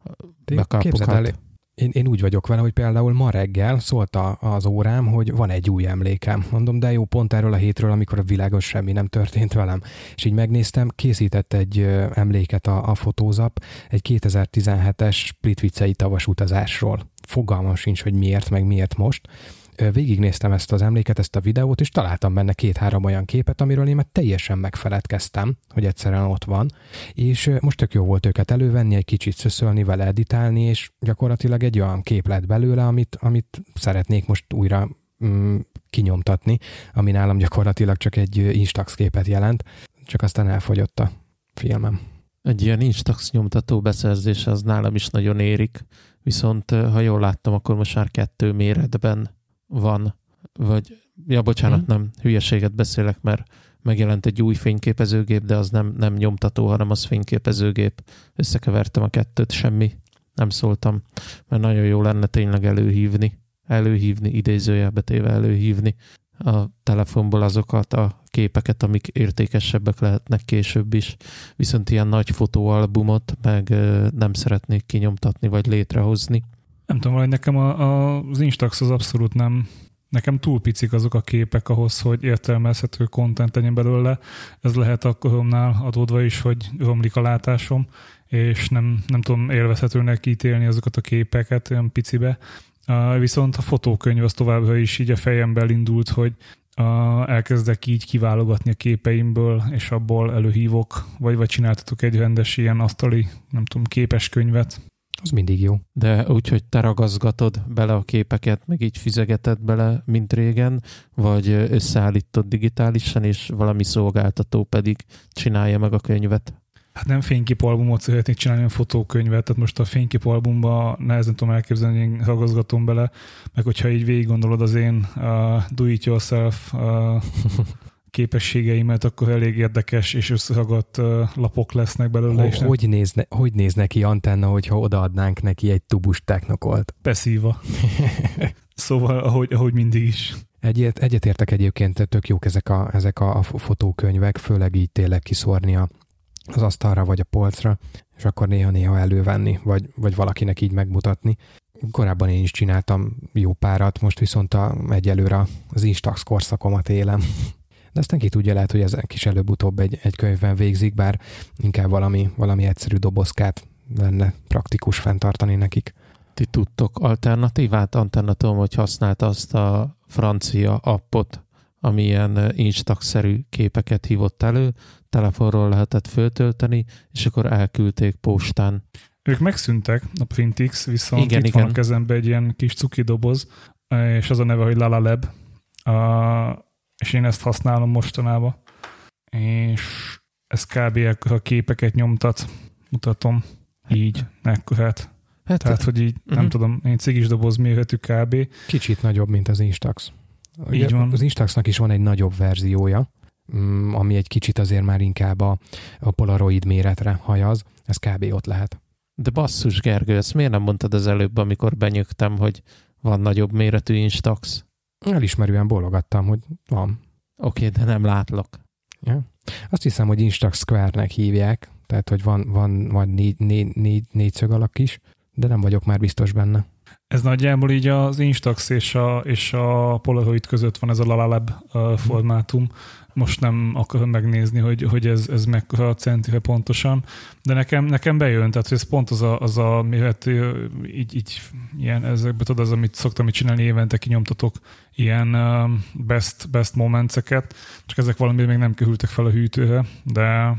S3: backupokat.
S2: Én úgy vagyok vele, hogy például ma reggel szólt az órám, hogy van egy új emlékem. Mondom, de jó, pont erről a hétről, amikor a világon semmi nem történt velem. És így megnéztem, készített egy emléket a fotózap, egy 2017-es Plitvicei tavas utazásról. Fogalmam sincs, hogy miért most. Végignéztem ezt az emléket, ezt a videót, és találtam benne 2-3 olyan képet, amiről én már teljesen megfeledkeztem, hogy egyszerűen ott van, és most tök jó volt őket elővenni, egy kicsit szöszölni vele, editálni, és gyakorlatilag egy olyan kép lett belőle, amit szeretnék most újra kinyomtatni, ami nálam gyakorlatilag csak egy Instax képet jelent, csak aztán elfogyott a filmem.
S3: Egy ilyen Instax nyomtató beszerzése az nálam is nagyon érik, viszont ha jól láttam, akkor most már 2 méretben van, vagy, nem, hülyeséget beszélek, mert megjelent egy új fényképezőgép, de az nem nyomtató, hanem az fényképezőgép. Összekevertem a kettőt, semmi, nem szóltam, mert nagyon jó lenne tényleg előhívni, idézőjelbe téve előhívni a telefonból azokat a képeket, amik értékesebbek lehetnek később is. Viszont ilyen nagy fotóalbumot meg nem szeretnék kinyomtatni, vagy létrehozni.
S1: Nem tudom, hogy nekem az Instax az abszolút nem, nekem túl picik azok a képek ahhoz, hogy értelmezhető content legyen belőle. Ez lehet a Chrome-nál adódva is, hogy romlik a látásom, és nem tudom élvezhetőnek ítélni azokat a képeket olyan picibe. Viszont a fotókönyv az továbbra is így a fejemben indult, hogy elkezdek így kiválogatni a képeimből, és abból előhívok, vagy csináltatok egy rendes ilyen asztali, nem tudom, képes könyvet.
S2: Az mindig jó.
S3: De úgy, hogy te ragaszgatod bele a képeket, meg így fizegeted bele, mint régen, vagy összeállítod digitálisan, és valami szolgáltató pedig csinálja meg a könyvet?
S1: Hát nem fényképalbumot szeretnék csinálni, hanem fotókönyvet, tehát most a fényképalbumba nehezen tudom elképzelni, hogy én ragaszgatom bele, meg hogyha így végig gondolod az én do-it-yourself képességeimet, akkor elég érdekes és összeragadt lapok lesznek belőle.
S2: Hogy néz neki Antenna, hogyha odaadnánk neki egy tubus technokolt?
S1: Passzíva. Szóval, ahogy mindig is.
S2: Egyetértek egyébként, tök jók ezek a fotókönyvek, főleg így tényleg kiszórni az asztalra vagy a polcra, és akkor néha elővenni, vagy valakinek így megmutatni. Korábban én is csináltam jó párat, most viszont egyelőre az Instax korszakomat élem. De aztán ki tudja, lehet, hogy ez kis előbb-utóbb egy könyvben végzik, bár inkább valami egyszerű dobozkát lenne praktikus fenntartani nekik.
S3: Ti tudtok alternatívát? Antenna, tudom, hogy használta azt a francia appot, ami ilyen Instax-szerű képeket hívott elő, telefonról lehetett föltölteni, és akkor elküldték postán.
S1: Ők megszűntek, a Printix, viszont itt van a kezemben egy ilyen kis cuki doboz, és az a neve, hogy LalaLab, és én ezt használom mostanában. És ez kb. A képeket nyomtat, mutatom így, ekkorát. Tehát, hogy így, nem tudom, én cigis doboz méretű kb.
S2: Kicsit nagyobb, mint az Instax.
S1: Így van.
S2: Az Instaxnak is van egy nagyobb verziója, ami egy kicsit azért már inkább a Polaroid méretre hajaz. Ez kb. Ott lehet.
S3: De basszus, Gergő, ezt miért nem mondtad az előbb, amikor benyögtem, hogy van nagyobb méretű Instax?
S2: Elismerően bólogattam, hogy van.
S3: Oké, de nem látlak.
S2: Ja. Azt hiszem, hogy Instax Square-nek hívják, tehát, hogy van négyszög alak is, de nem vagyok már biztos benne.
S1: Ez nagyjából így az Instax és a Polaroid között van ez a Lalab formátum. Most nem akarom megnézni, hogy ez mekkora centire pontosan, de nekem bejön, tehát ez pont az a méret, így ilyen, ezekbe tudod, az, amit szoktam csinálni, évente kinyomtatok ilyen best moments-eket, csak ezek valamiért még nem kerültek fel a hűtőre, de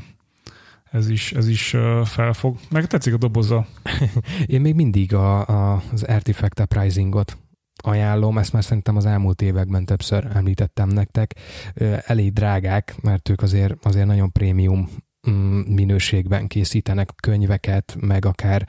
S1: ez is felfog. Meg tetszik a doboza.
S2: Én még mindig az Artifact Uprisingot ajánlom, ezt már szerintem az elmúlt években többször említettem nektek. Elég drágák, mert ők azért nagyon prémium minőségben készítenek könyveket, meg akár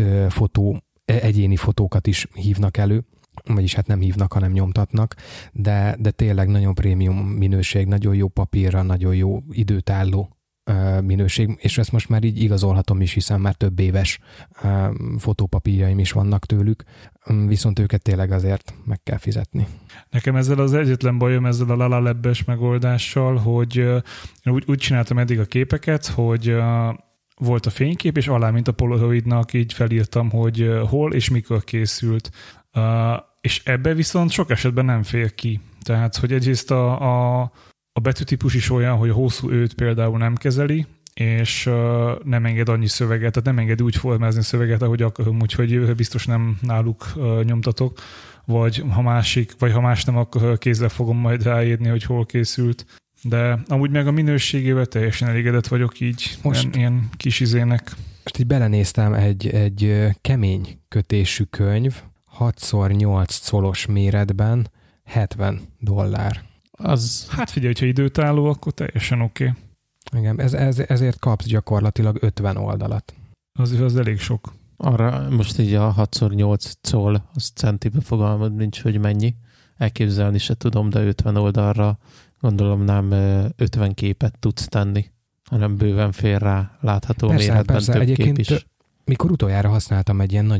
S2: egyéni fotókat is hívnak elő, vagyis hát nem hívnak, hanem nyomtatnak, de tényleg nagyon prémium minőség, nagyon jó papírra, nagyon jó időtálló minőség, és ezt most már így igazolhatom is, hiszen már több éves fotópapírjaim is vannak tőlük, viszont őket tényleg azért meg kell fizetni.
S1: Nekem ezzel az egyetlen bajom ezzel a Lalab-es megoldással, hogy úgy csináltam eddig a képeket, hogy volt a fénykép, és alá, mint a Polaroidnak így felírtam, hogy hol és mikor készült. És ebbe viszont sok esetben nem fér ki. Tehát, hogy egyrészt a betűtípus is olyan, hogy a hosszú őt például nem kezeli, és nem enged annyi szöveget, tehát nem enged úgy formázni szöveget, ahogy akarom, úgyhogy biztos nem náluk nyomtatok, vagy ha más nem, akkor kézzel fogom majd ráírni, hogy hol készült. De amúgy meg a minőségével teljesen elégedett vagyok így, most ilyen kis izének.
S2: Most így belenéztem egy kemény kötésű könyv, 6x8 colos méretben, $70.
S1: Hát figyelj, hogyha időtálló, akkor teljesen oké.
S2: Igen, ezért kapsz gyakorlatilag 50 oldalat.
S1: Az elég sok.
S3: Arra most így a 6x8 coll, az centibe fogalmad nincs, hogy mennyi. Elképzelni se tudom, de 50 oldalra gondolom nem 50 képet tudsz tenni, hanem bőven fél rá látható méretben több
S2: egyébként
S3: kép is.
S2: Mikor utoljára használtam, egy ilyen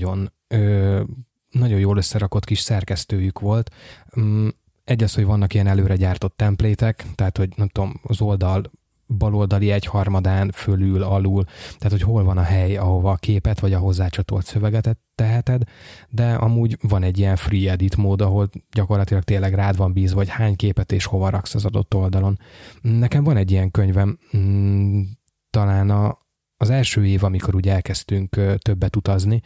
S2: nagyon jól összerakott kis szerkesztőjük volt. Egy az, hogy vannak ilyen előre gyártott templétek, tehát, hogy nem tudom, az oldal baloldali egyharmadán fölül, alul, tehát, hogy hol van a hely, ahova a képet vagy a hozzácsatolt szöveget teheted, de amúgy van egy ilyen free edit mód, ahol gyakorlatilag tényleg rád van bízva, hogy hány képet és hova raksz az adott oldalon. Nekem van egy ilyen könyvem, talán az első év, amikor úgy elkezdtünk többet utazni,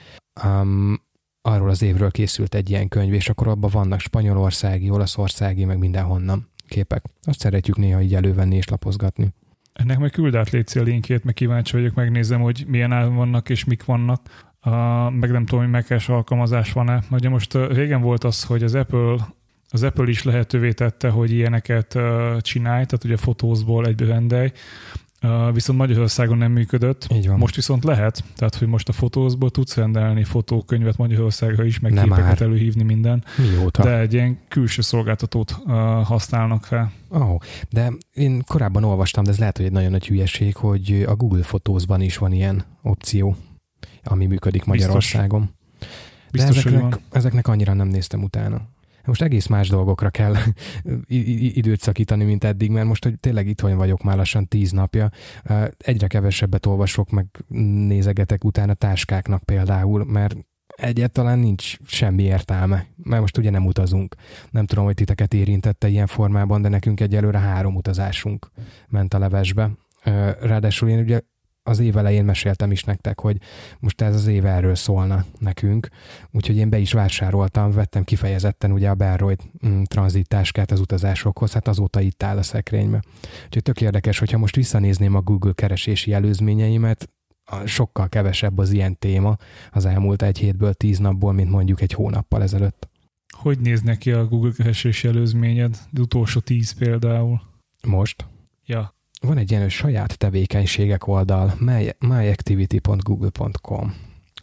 S2: arról az évről készült egy ilyen könyv, és akkor abban vannak spanyolországi, olaszországi, meg mindenhonnan képek. Azt szeretjük néha így elővenni és lapozgatni.
S1: Ennek meg küld át létszi a linkjét, meg kíváncsi vagyok, megnézem, hogy milyen áron vannak és mik vannak, meg nem tudom, hogy Mac-es alkalmazás van-e. Ugye most régen volt az, hogy az Apple is lehetővé tette, hogy ilyeneket csinálj, tehát ugye fotózból egybe rendelj, viszont Magyarországon nem működött. Most viszont lehet, tehát hogy most a fotózból tudsz rendelni fotókönyvet Magyarországra is, meg nem képeket előhívni minden.
S2: Mióta?
S1: De egy ilyen külső szolgáltatót használnak rá.
S2: De én korábban olvastam, de ez lehet, hogy egy nagyon nagy hülyeség, hogy a Google Fotózban is van ilyen opció, ami működik Magyarországon.
S1: Biztos,
S2: de ezeknek annyira nem néztem utána. Most egész más dolgokra kell időt szakítani, mint eddig, mert most hogy tényleg itthon vagyok már lassan 10 napja. Egyre kevesebbet olvasok, meg nézegetek utána táskáknak például, mert egyáltalán nincs semmi értelme, mert most ugye nem utazunk. Nem tudom, hogy titeket érintette ilyen formában, de nekünk egyelőre 3 utazásunk ment a levesbe. Ráadásul én ugye az év elején meséltem is nektek, hogy most ez az év erről szólna nekünk, úgyhogy én be is vásároltam, vettem kifejezetten ugye a Bellroyd tranzittáskát az utazásokhoz, hát azóta itt áll a szekrénybe. Úgyhogy tök érdekes, hogyha most visszanézném a Google keresési előzményeimet, sokkal kevesebb az ilyen téma az elmúlt 1 hétből 10 napból, mint mondjuk egy hónappal ezelőtt.
S1: Hogy néz neki a Google keresési előzményed? Az utolsó 10 például.
S2: Most?
S1: Ja.
S2: Van egy ilyen saját tevékenységek oldal, myactivity.google.com.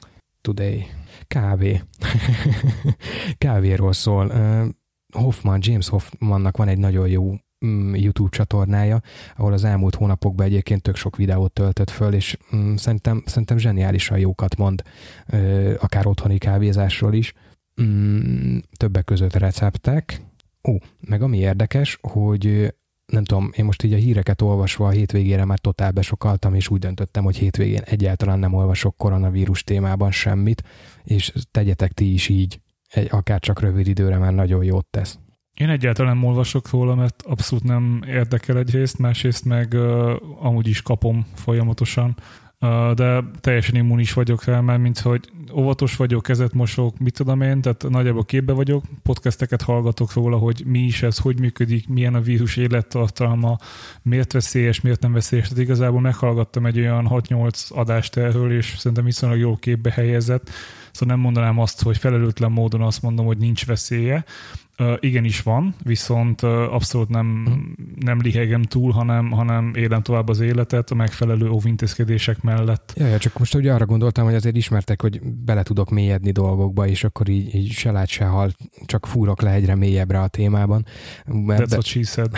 S2: today. Kávé. Kávéról szól. James Hoffmannak van egy nagyon jó YouTube csatornája, ahol az elmúlt hónapokban egyébként tök sok videót töltött föl, és szerintem zseniálisan jókat mond, akár otthoni kávézásról is. Többek között receptek. Meg ami érdekes, hogy nem tudom, én most így a híreket olvasva a hétvégére már totál besokaltam, és úgy döntöttem, hogy hétvégén egyáltalán nem olvasok koronavírus témában semmit, és tegyetek ti is így, akár csak rövid időre már nagyon jót tesz.
S1: Én egyáltalán nem olvasok róla, mert abszolút nem érdekel egyrészt, másrészt meg amúgy is kapom folyamatosan, de teljesen immunis vagyok rá, mert mint hogy óvatos vagyok, kezet mosok, mit tudom én, tehát nagyjából képbe vagyok, podcasteket hallgatok róla, hogy mi is ez, hogy működik, milyen a vírus élettartalma, miért veszélyes, miért nem veszélyes. Tehát igazából meghallgattam egy olyan 6-8 adást erről, és szerintem viszonylag jól képbe helyezett, szóval nem mondanám azt, hogy felelőtlen módon azt mondom, hogy nincs veszélye. Igenis van, viszont abszolút nem lihegem túl, hanem élem tovább az életet a megfelelő óvintézkedések mellett.
S2: Ja, csak most ugye arra gondoltam, hogy azért ismertek, hogy bele tudok mélyedni dolgokba, és akkor így se lát, se hal, csak fúrok le egyre mélyebbre a témában.
S1: That's what she said.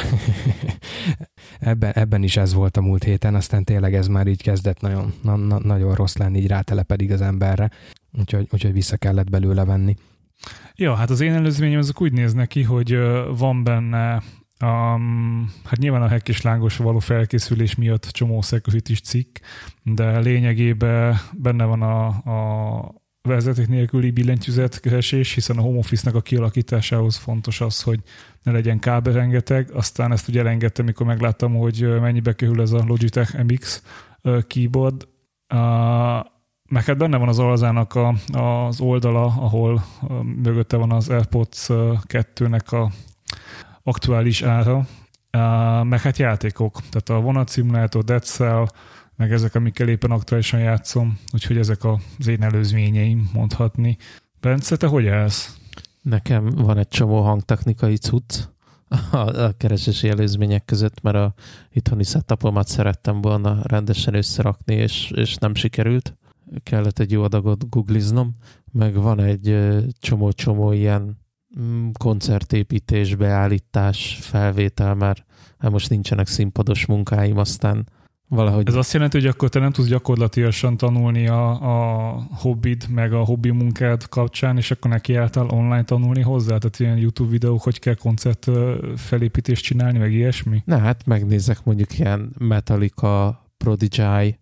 S2: Ebben is ez volt a múlt héten, aztán tényleg ez már így kezdett nagyon rossz lenni, így rátelepedik az emberre, úgyhogy vissza kellett belőle venni.
S1: Ja, hát az én előzményem azok úgy néz neki, hogy van benne, hát nyilván a hack és lángosra való felkészülés miatt csomó security-s cikk, de lényegében benne van a vezeték nélküli billentyűzetkeresés, hiszen a home office-nak a kialakításához fontos az, hogy ne legyen kábel rengeteg. Aztán ezt ugye elengedtem, mikor megláttam, hogy mennyibe kerül ez a Logitech MX keyboard. Meg hát benne van az alzának az oldala, ahol mögötte van az AirPods 2-nek a aktuális ára, meg hát játékok, tehát a vonatszimulator, Dead Cell, meg ezek, amikkel éppen aktuálisan játszom, úgyhogy ezek az én előzményeim mondhatni. Bence, te hogy állsz?
S3: Nekem van egy csomó hangtechnikai cucc a keresési előzmények között, mert a itthoni setupomat szerettem volna rendesen összerakni, és nem sikerült. Kellett egy jó adagot googliznom, meg van egy csomó ilyen koncertépítés, beállítás, felvétel, mert most nincsenek színpados munkáim, aztán valahogy...
S1: Ez azt jelenti, hogy akkor te nem tudsz gyakorlatilag tanulni a hobbid, meg a hobbi munkád kapcsán, és akkor nekiálltál online tanulni hozzá? Tehát ilyen YouTube videók, hogy kell koncert felépítést csinálni, meg ilyesmi?
S3: Na hát megnézek mondjuk ilyen Metallica, Prodigy,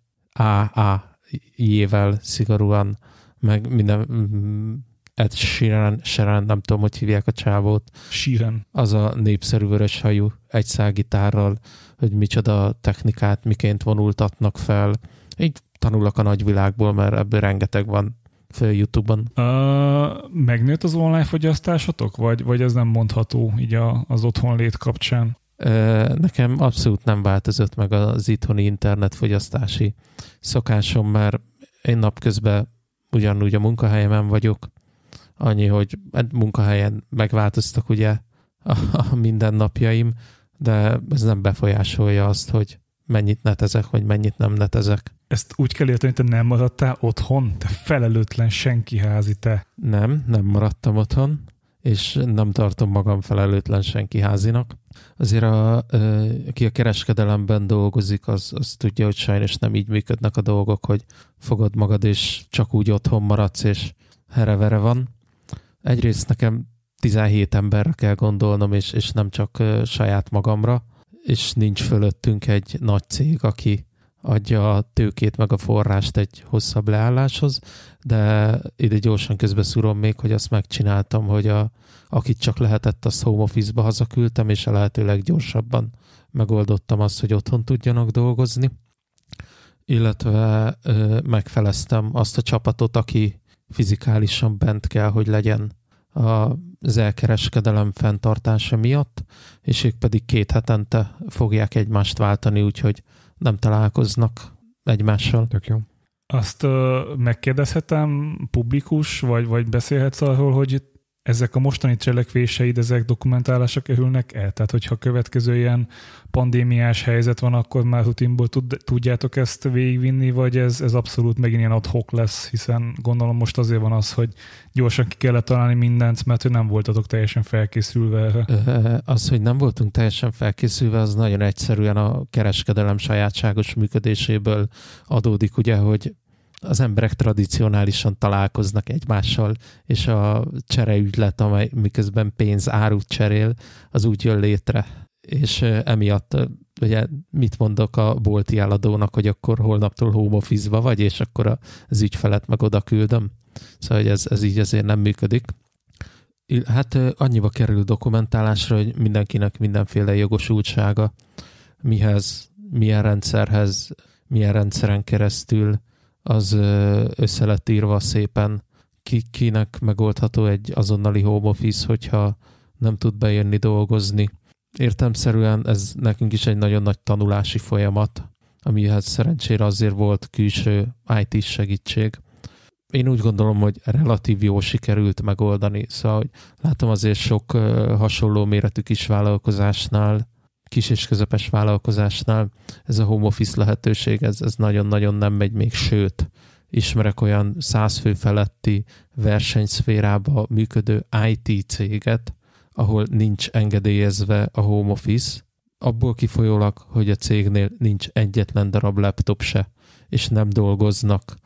S3: jével szigorúan, meg minden Ed Sheeran, nem tudom, hogy hívják a csávót.
S1: Sheeran.
S3: Az a népszerű vöröshajú egyszálgitárral, hogy micsoda technikát miként vonultatnak fel. Így tanulok a nagyvilágból, mert ebből rengeteg van föl YouTube-on.
S1: Megnőtt az online fogyasztásotok, vagy ez nem mondható így az otthonlét kapcsán?
S3: Nekem abszolút nem változott meg az itthoni internetfogyasztási szokásom, mert én napközben ugyanúgy a munkahelyemen vagyok, annyi, hogy munkahelyen megváltoztak ugye a mindennapjaim, de ez nem befolyásolja azt, hogy mennyit netezek, vagy mennyit nem netezek.
S1: Ezt úgy kell érteni, hogy te nem maradtál otthon? Te felelőtlen senki házi te.
S3: Nem maradtam otthon, és nem tartom magam felelőtlen senki házinak. Azért aki a kereskedelemben dolgozik, az tudja, hogy sajnos nem így működnek a dolgok, hogy fogod magad, és csak úgy otthon maradsz, és herevere van. Egyrészt nekem 17 emberre kell gondolnom, és nem csak saját magamra, és nincs fölöttünk egy nagy cég, aki adja a tőkét meg a forrást egy hosszabb leálláshoz, de ide gyorsan közbeszúrom még, hogy azt megcsináltam, hogy akit csak lehetett, azt home office-ba hazaküldtem, és a lehető leggyorsabban megoldottam azt, hogy otthon tudjanak dolgozni, illetve megfeleztem azt a csapatot, aki fizikálisan bent kell, hogy legyen az elkereskedelem fenntartása miatt, és ők pedig 2 hetente fogják egymást váltani, úgyhogy nem találkoznak egymással.
S2: Tök jó.
S1: Azt megkérdezhetem, publikus, vagy beszélhetsz arról, hogy ezek a mostani cselekvéseid, ezek dokumentálásra kerülnek el? Tehát, hogyha következő ilyen pandémiás helyzet van, akkor már rutinból tudjátok ezt végigvinni, vagy ez abszolút megint ilyen ad hoc lesz, hiszen gondolom most azért van az, hogy gyorsan ki kellett találni mindent, mert hogy nem voltatok teljesen felkészülve erre.
S3: Az, hogy nem voltunk teljesen felkészülve, az nagyon egyszerűen a kereskedelem sajátságos működéséből adódik, ugye, hogy az emberek tradicionálisan találkoznak egymással, és a csereügylet, amely miközben pénz árut cserél, az úgy jön létre. És emiatt ugye mit mondok a bolti eladónak, hogy akkor holnaptól home office-ba vagy, és akkor az ügyfelet meg oda küldöm. Szóval hogy ez így azért nem működik. Hát annyiba kerül dokumentálásra, hogy mindenkinek mindenféle jogosultsága, mihez, milyen rendszerhez, milyen rendszeren keresztül, az össze lett írva szépen, kinek megoldható egy azonnali home office, hogyha nem tud bejönni dolgozni. Értelemszerűen ez nekünk is egy nagyon nagy tanulási folyamat, amihez szerencsére azért volt külső IT segítség. Én úgy gondolom, hogy relatív jól sikerült megoldani, szóval hogy látom azért sok hasonló méretű kis vállalkozásnál, kis és közepes vállalkozásnál ez a home office lehetőség, ez nagyon-nagyon nem megy még, sőt, ismerek olyan 100 fő feletti versenyszférába működő IT céget, ahol nincs engedélyezve a home office, abból kifolyólag, hogy a cégnél nincs egyetlen darab laptop se, és nem dolgoznak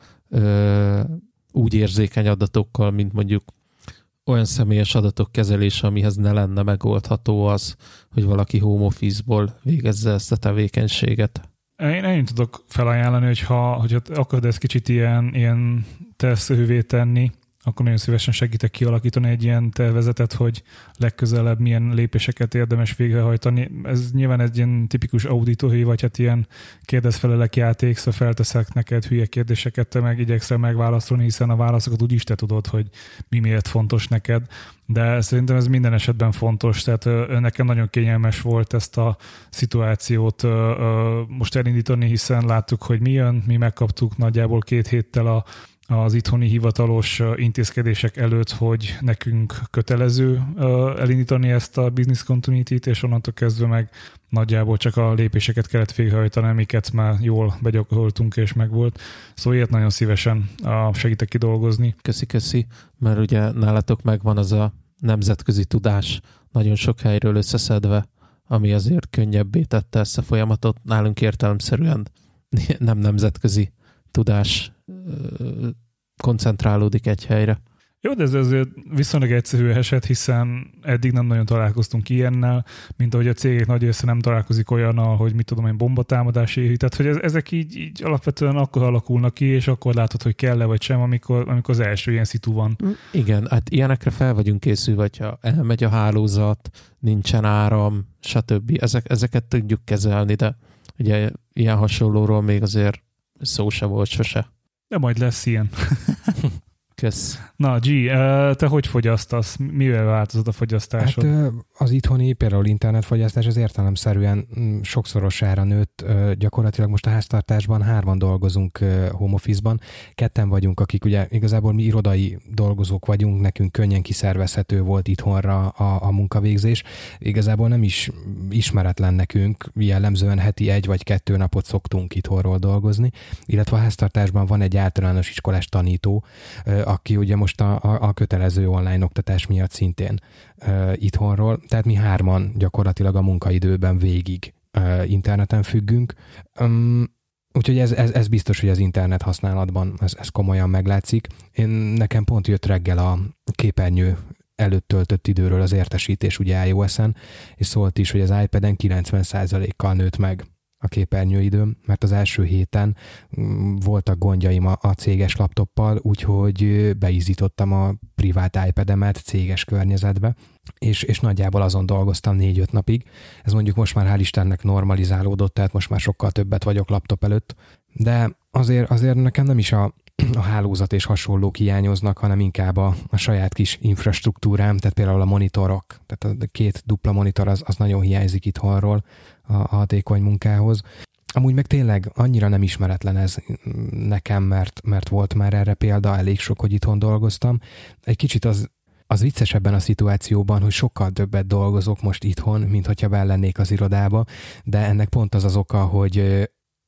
S3: úgy érzékeny adatokkal, mint mondjuk olyan személyes adatok kezelése, amihez ne lenne megoldható az, hogy valaki home office-ból végezze ezt a tevékenységet.
S1: Én tudok felajánlani, hogyha akarod ezt kicsit ilyen tervszerűvé tenni, akkor nagyon szívesen segítek kialakítani egy ilyen tervezetet, hogy legközelebb milyen lépéseket érdemes végrehajtani. Ez nyilván egy ilyen tipikus auditori, vagy hát ilyen kérdezfelelek játék, szóval felteszek neked hülye kérdéseket, te meg igyekszel megválaszolni, hiszen a válaszokat úgyis te tudod, hogy mi miért fontos neked. De szerintem ez minden esetben fontos, tehát nekem nagyon kényelmes volt ezt a szituációt most elindítani, hiszen láttuk, hogy mi jön, mi megkaptuk nagyjából 2 héttel az itthoni hivatalos intézkedések előtt, hogy nekünk kötelező elindítani ezt a business continuity-t, és onnantól kezdve meg nagyjából csak a lépéseket kellett végrehajtani, amiket már jól begyakoroltunk és megvolt. Szóval ilyet nagyon szívesen segítek kidolgozni.
S3: Köszi, mert ugye nálatok megvan az a nemzetközi tudás nagyon sok helyről összeszedve, ami azért könnyebbé tette ezt a folyamatot. Nálunk értelemszerűen nem nemzetközi tudás koncentrálódik egy helyre.
S1: Jó, de ez azért viszonylag egyszerű eset, hiszen eddig nem nagyon találkoztunk ilyennel, mint ahogy a cégek nagy része nem találkozik olyannal, hogy mit tudom én, bombatámadás éri. Tehát, hogy ezek így alapvetően akkor alakulnak ki, és akkor látod, hogy kell-e vagy sem, amikor az első ilyen szitu van.
S3: Igen, hát ilyenekre fel vagyunk készülve, hogyha elmegy a hálózat, nincsen áram, stb. Ezeket tudjuk kezelni, de ugye ilyen hasonlóról még azért szó se volt sose.
S1: De majd lesz ilyen.
S3: Kösz.
S1: Na, G, te hogy fogyasztasz? Mivel változott a fogyasztásod?
S2: Hát az itthoni például internetfogyasztás az értelemszerűen sokszorosára nőtt. Gyakorlatilag most a háztartásban 3-an dolgozunk home office-ban. 2 vagyunk, akik ugye igazából mi irodai dolgozók vagyunk, nekünk könnyen kiszervezhető volt itthonra a munkavégzés. Igazából nem is ismeretlen nekünk, jellemzően heti 1 vagy 2 napot szoktunk itthonról dolgozni, illetve a háztartásban van egy általános iskolás tanító, aki ugye most a kötelező online oktatás miatt szintén itthonról, tehát mi 3-an gyakorlatilag a munkaidőben végig interneten függünk. Úgyhogy ez biztos, hogy az internet használatban ez komolyan meglátszik. Nekem pont jött reggel a képernyő előtt töltött időről az értesítés ugye iOS-en, és szólt is, hogy az iPad-en 90%-kal nőtt meg a képernyőidőm, mert az első héten voltak gondjaim a céges laptoppal, úgyhogy beízítottam a privát iPad-emet céges környezetbe, és nagyjából azon dolgoztam 4-5 napig. Ez mondjuk most már hál' Istennek normalizálódott, tehát most már sokkal többet vagyok laptop előtt, de azért nekem nem is a hálózat és hasonlók hiányoznak, hanem inkább a saját kis infrastruktúrám, tehát például a monitorok, tehát a 2 dupla monitor az nagyon hiányzik itthonról a hatékony munkához. Amúgy meg tényleg annyira nem ismeretlen ez nekem, mert volt már erre példa, elég sok, hogy itthon dolgoztam. Egy kicsit az vicces ebben a szituációban, hogy sokkal többet dolgozok most itthon, mint hogyha benn lennék az irodába, de ennek pont az oka, hogy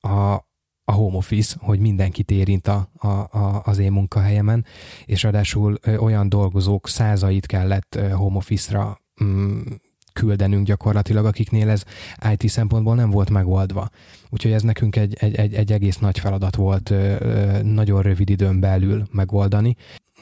S2: a home office, hogy mindenkit érint az én munkahelyemen, és ráadásul olyan dolgozók százait kellett home office-ra küldenünk gyakorlatilag, akiknél ez IT szempontból nem volt megoldva. Úgyhogy ez nekünk egy egész nagy feladat volt nagyon rövid időn belül megoldani.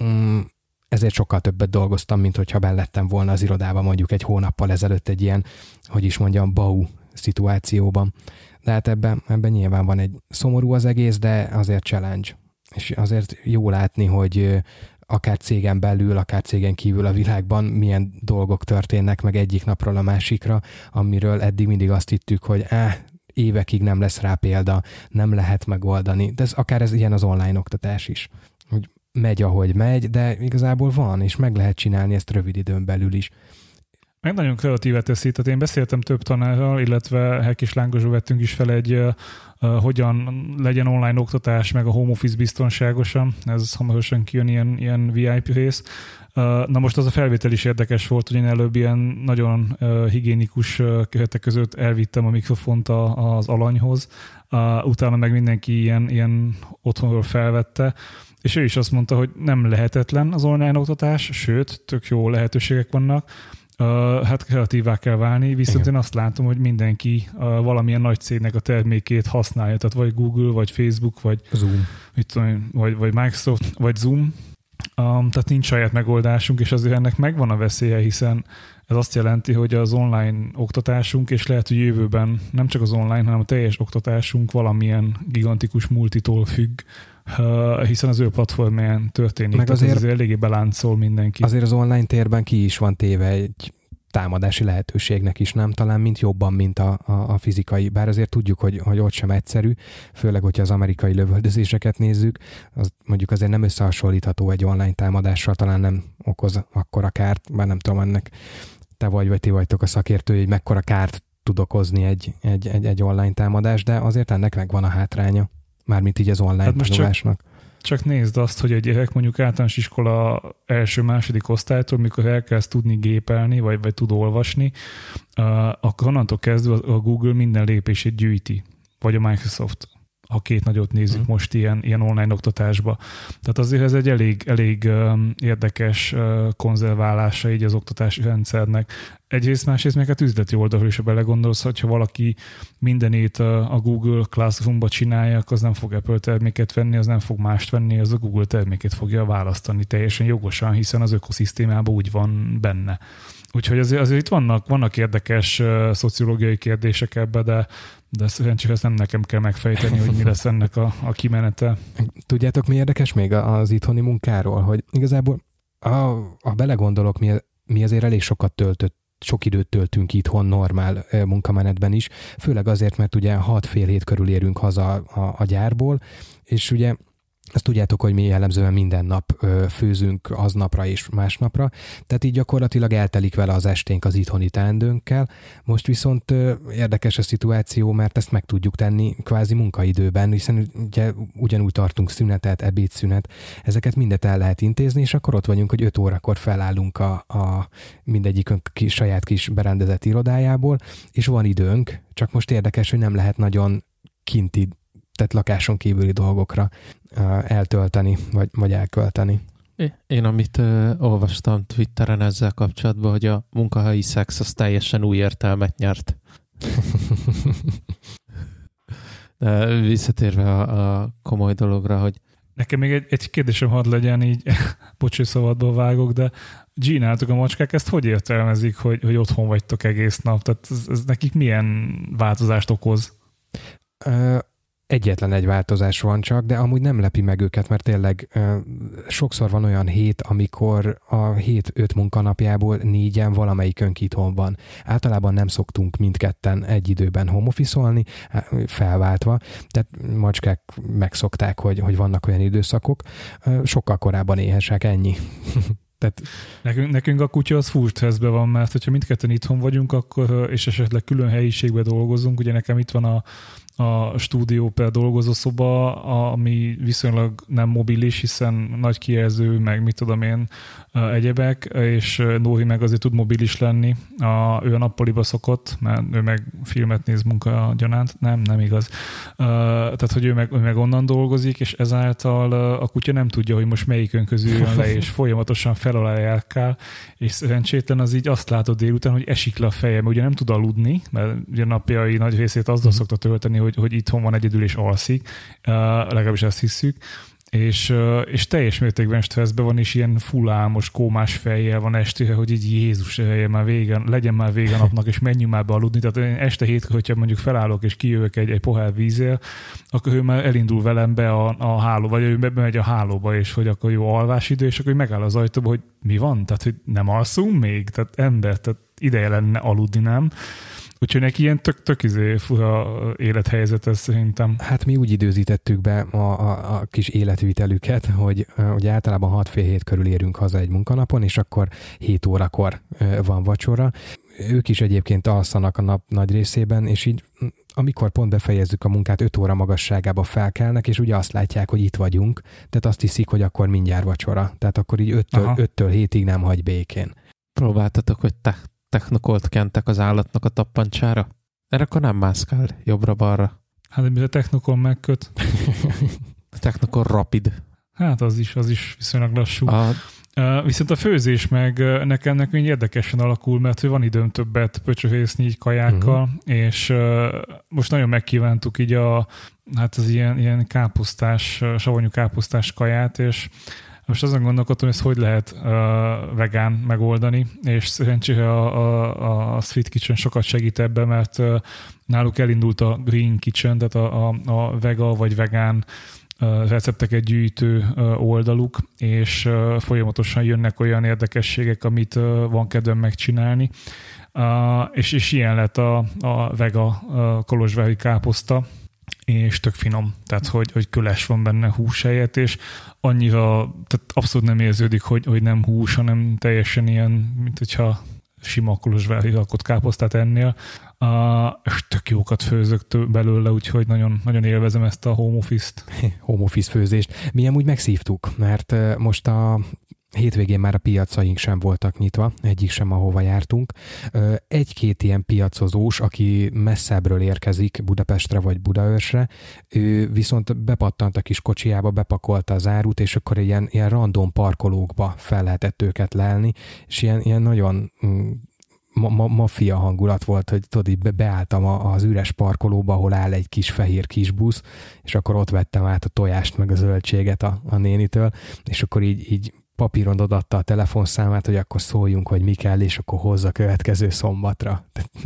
S2: Ezért sokkal többet dolgoztam, mint hogyha benn lettem volna az irodában mondjuk egy hónappal ezelőtt egy ilyen, hogy is mondjam, BAU szituációban. De hát ebben nyilván van egy szomorú az egész, de azért challenge. És azért jó látni, hogy akár cégen belül, akár cégen kívül a világban milyen dolgok történnek meg egyik napról a másikra, amiről eddig mindig azt hittük, hogy évekig nem lesz rá példa, nem lehet megoldani. De ez ilyen az online oktatás is. Hogy megy, ahogy megy, de igazából van, és meg lehet csinálni ezt rövid időn belül is.
S1: Meg nagyon kreatívet teszi. Tehát én beszéltem több tanárral, illetve Hekis Lángosról vettünk is fel egy hogyan legyen online oktatás, meg a home office biztonságosan. Ez hamarosan kijön ilyen VIP rész. Na most az a felvétel is érdekes volt, hogy én előbb ilyen nagyon higiénikus keretek között elvittem a mikrofont az alanyhoz, utána meg mindenki ilyen otthonról felvette, és ő is azt mondta, hogy nem lehetetlen az online oktatás, sőt, tök jó lehetőségek vannak, hát kreatívá kell válni, viszont én azt látom, hogy mindenki valamilyen nagy cégnek a termékét használja, tehát vagy Google, vagy Facebook, vagy
S2: Zoom,
S1: vagy Microsoft, vagy Zoom, tehát nincs saját megoldásunk, és azért ennek megvan a veszélye, hiszen ez azt jelenti, hogy az online oktatásunk, és lehet, hogy jövőben nem csak az online, hanem a teljes oktatásunk valamilyen gigantikus multitól függ, hiszen az ő platformján történik.
S2: Meg azért
S1: eléggé beláncol mindenki.
S2: Azért az online térben ki is van téve egy támadási lehetőségnek is, nem? Talán mint jobban, mint a fizikai. Bár azért tudjuk, hogy ott sem egyszerű, főleg, hogyha az amerikai lövöldözéseket nézzük, az mondjuk azért nem összehasonlítható egy online támadással, talán nem okoz akkora kárt, bár nem tudom ennek te vagy ti vagytok a szakértői, hogy mekkora kárt tud okozni egy online támadás, de azért ennek megvan a hátránya. Mármint így az online tanulásnak.
S1: Csak nézd azt, hogy egy gyerek mondjuk általános iskola első-második osztálytól, mikor elkezd tudni gépelni, vagy tud olvasni, akkor onnantól kezdve a Google minden lépését gyűjti, vagy a Microsoft, ha két nagyot nézzük most ilyen online oktatásba. Tehát azért ez egy elég érdekes konzerválása így az oktatási rendszernek. Egyrészt, másrészt még hát üzleti oldalról is, ha belegondolsz, hogyha valaki mindenét a Google Classroom-ba csinálja, akkor az nem fog Apple terméket venni, az nem fog mást venni, az a Google terméket fogja választani teljesen jogosan, hiszen az ökoszisztémában úgy van benne. Úgyhogy azért itt vannak érdekes szociológiai kérdések ebbe, de szerencsére ezt nem nekem kell megfejteni, hogy mi lesz ennek a kimenete.
S2: Tudjátok, mi érdekes még az itthoni munkáról? Hogy igazából, ha belegondolok, mi azért elég sok időt töltünk itthon normál munkamenetben is, főleg azért, mert ugye 6-fél körül érünk haza a gyárból, és ugye azt tudjátok, hogy mi jellemzően minden nap főzünk aznapra és másnapra, tehát így gyakorlatilag eltelik vele az esténk az itthoni teendőnkkel. Most viszont érdekes a szituáció, mert ezt meg tudjuk tenni kvázi munkaidőben, hiszen ugye ugyanúgy tartunk szünetet, ebédszünet, ezeket mindet el lehet intézni, és akkor ott vagyunk, hogy 5 órakor felállunk a mindegyikünk saját kis berendezett irodájából, és van időnk, csak most érdekes, hogy nem lehet nagyon kinti, tehát lakáson kívüli dolgokra eltölteni, vagy elkölteni.
S3: Én amit olvastam Twitteren ezzel kapcsolatban, hogy a munkahelyi szex az teljesen új értelmet nyert. De visszatérve a komoly dologra, hogy
S1: nekem még egy kérdésem hadd legyen, így bocső szabadba vágok, de G-náltok a macskák ezt hogy értelmezik, hogy otthon vagytok egész nap? Tehát ez nekik milyen változást okoz?
S2: Egyetlen egy változás van csak, de amúgy nem lepi meg őket, mert tényleg sokszor van olyan hét, amikor a 7-5 munkanapjából 4-en valamelyikünk itthon van. Általában nem szoktunk mindketten egy időben home office-olni, felváltva, tehát macskák megszokták, hogy vannak olyan időszakok. Sokkal korábban éhesek, ennyi.
S1: Tehát nekünk a kutya az full stresszben van, mert hogyha mindketten itthon vagyunk, akkor, és esetleg külön helyiségben dolgozunk, ugye nekem itt van a a stúdió per dolgozószoba, ami viszonylag nem mobilis, hiszen nagy kijelző, meg mit tudom én, egyebek, és Nóri meg azért tud mobilis lenni. Ő a nappaliba szokott, mert ő meg filmet néz munka gyanánt. Nem igaz. Tehát, hogy ő meg onnan dolgozik, és ezáltal a kutya nem tudja, hogy most melyikön közül jön le, és folyamatosan fel alá járkál, és szerencsétlen az így azt látod délután, hogy esik le a feje, mert ugye nem tud aludni, mert ugye napjai nagy részét azzal szokta tölteni, hogy itthon van egyedül és alszik, legalábbis ezt hisszük, és teljes mértékben stresszben van, és ilyen fullámos, kómás fejjel van estére, hogy így Jézus, legyen már vége a napnak, és menjünk már be aludni. Tehát én este hétkor, hogyha mondjuk felállok, és kijövök egy pohár vízzel, akkor ő már elindul velem be a hálóba, vagy ő bemegy a hálóba, és hogy akkor jó alvásidő, és akkor megáll az ajtóba, hogy mi van? Tehát, hogy nem alszunk még? Tehát tehát ideje lenne aludni, nem? Úgyhogy neki ilyen tök fura élethelyzet ez szerintem.
S2: Hát mi úgy időzítettük be a kis életvitelüket, hogy ugye általában 6-7 körül érünk haza egy munkanapon, és akkor 7 órakor van vacsora. Ők is egyébként alszanak a nap nagy részében, és így amikor pont befejezzük a munkát, 5 óra magasságába felkelnek, és ugye azt látják, hogy itt vagyunk, tehát azt hiszik, hogy akkor mindjárt vacsora. Tehát akkor így 5-től 7-ig nem hagy békén.
S3: Próbáltatok, hogy technokolt kentek az állatnak a tappancsára? Erre akkor nem mászkál jobbra-balra.
S1: Hát, de a technokol megköt.
S3: A technokol rapid.
S1: Hát az is viszonylag lassú. Viszont a főzés meg nekem érdekesen alakul, mert van időm többet pöcsöhészni így kajákkal, és most nagyon megkívántuk így az ilyen káposztás, savanyú káposztás kaját, és most azon gondolkodtam, hogy ezt hogy lehet vegán megoldani, és szerencsére a Sweet Kitchen sokat segít ebben, mert náluk elindult a Green Kitchen, tehát a vega vagy vegán recepteket gyűjtő oldaluk, és folyamatosan jönnek olyan érdekességek, amit van kedvem megcsinálni. És ilyen lett a vega kolozsvári káposzta, és tök finom, tehát hogy köles van benne hús helyett, és annyira, tehát abszolút nem érződik, hogy nem hús, hanem teljesen ilyen, mint hogyha sima kolozsvári rakott káposztát ennél, és tök jókat főzök belőle, úgyhogy nagyon, nagyon élvezem ezt a home office-t.
S2: Home office főzést. Mi amúgy megszívtuk, mert most a hétvégén már a piacaink sem voltak nyitva, egyik sem, ahova jártunk. Egy-két ilyen piacozós, aki messzebbről érkezik Budapestre vagy Budaörsre, ő viszont bepattant a kis kocsijába, bepakolta az árut, és akkor ilyen random parkolókba fel lehetett őket lelni, és ilyen nagyon maffia hangulat volt, hogy tudod, így beálltam az üres parkolóba, ahol áll egy kis fehér kisbusz, és akkor ott vettem át a tojást meg a zöldséget a nénitől, és akkor így papíron odatta a telefonszámát, hogy akkor szóljunk, hogy mi kell, és akkor hozza következő szombatra.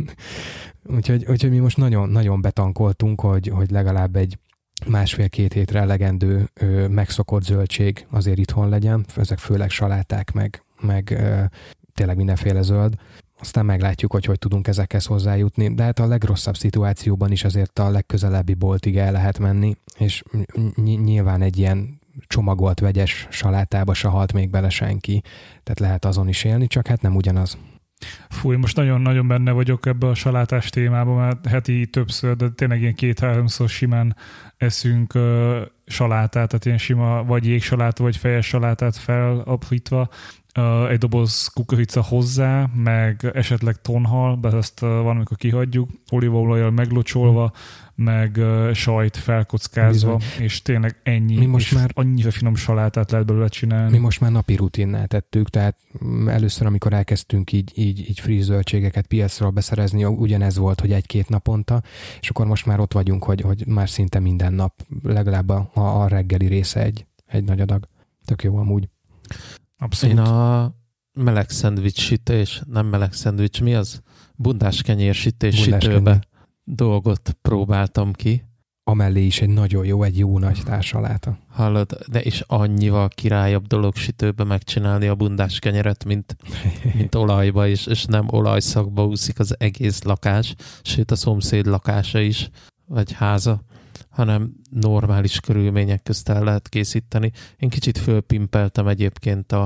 S2: Úgyhogy mi most nagyon, nagyon betankoltunk, hogy legalább egy 1,5-2 hétre elegendő megszokott zöldség azért itthon legyen, ezek főleg saláták, meg tényleg mindenféle zöld. Aztán meglátjuk, hogy tudunk ezekhez hozzájutni, de hát a legrosszabb szituációban is azért a legközelebbi boltig el lehet menni, és nyilván egy ilyen csomagolt vegyes salátába se halt még bele senki, tehát lehet azon is élni, csak hát nem ugyanaz.
S1: Fúj, most nagyon-nagyon benne vagyok ebbe a salátás témában, mert heti többször, de tényleg ilyen 2-3-szor simán eszünk salátát, tehát ilyen sima vagy jégsalátát, vagy fejes salátát felaprítva, egy doboz kukorica hozzá, meg esetleg tonhal, de ezt valamikor kihagyjuk, olívaolajjal meglocsolva, meg sajt felkockázva, bizony. És tényleg ennyi, mi most már annyira finom salátát lehet belőle csinálni.
S2: Mi most már napi rutinnál tettük, tehát először, amikor elkezdtünk így friss zöldségeket piacról beszerezni, ugyanez volt, hogy 1-2 naponta, és akkor most már ott vagyunk, hogy már szinte minden nap, legalább a reggeli része egy nagy adag. Tök jó amúgy.
S3: Abszolút. Én a meleg szendvics sütés, nem meleg szendvics, mi az? Bundás kenyér sütés sütőbe dolgot próbáltam ki.
S2: Amellé is egy nagyon jó, egy jó nagy társaláta.
S3: Hallod, de és annyival királyabb dolog sütőbe megcsinálni a bundás kenyeret, mint olajba, és nem olajszakba úszik az egész lakás, sőt a szomszéd lakása is, vagy háza, hanem normális körülmények közt el lehet készíteni. Én kicsit fölpimpeltem egyébként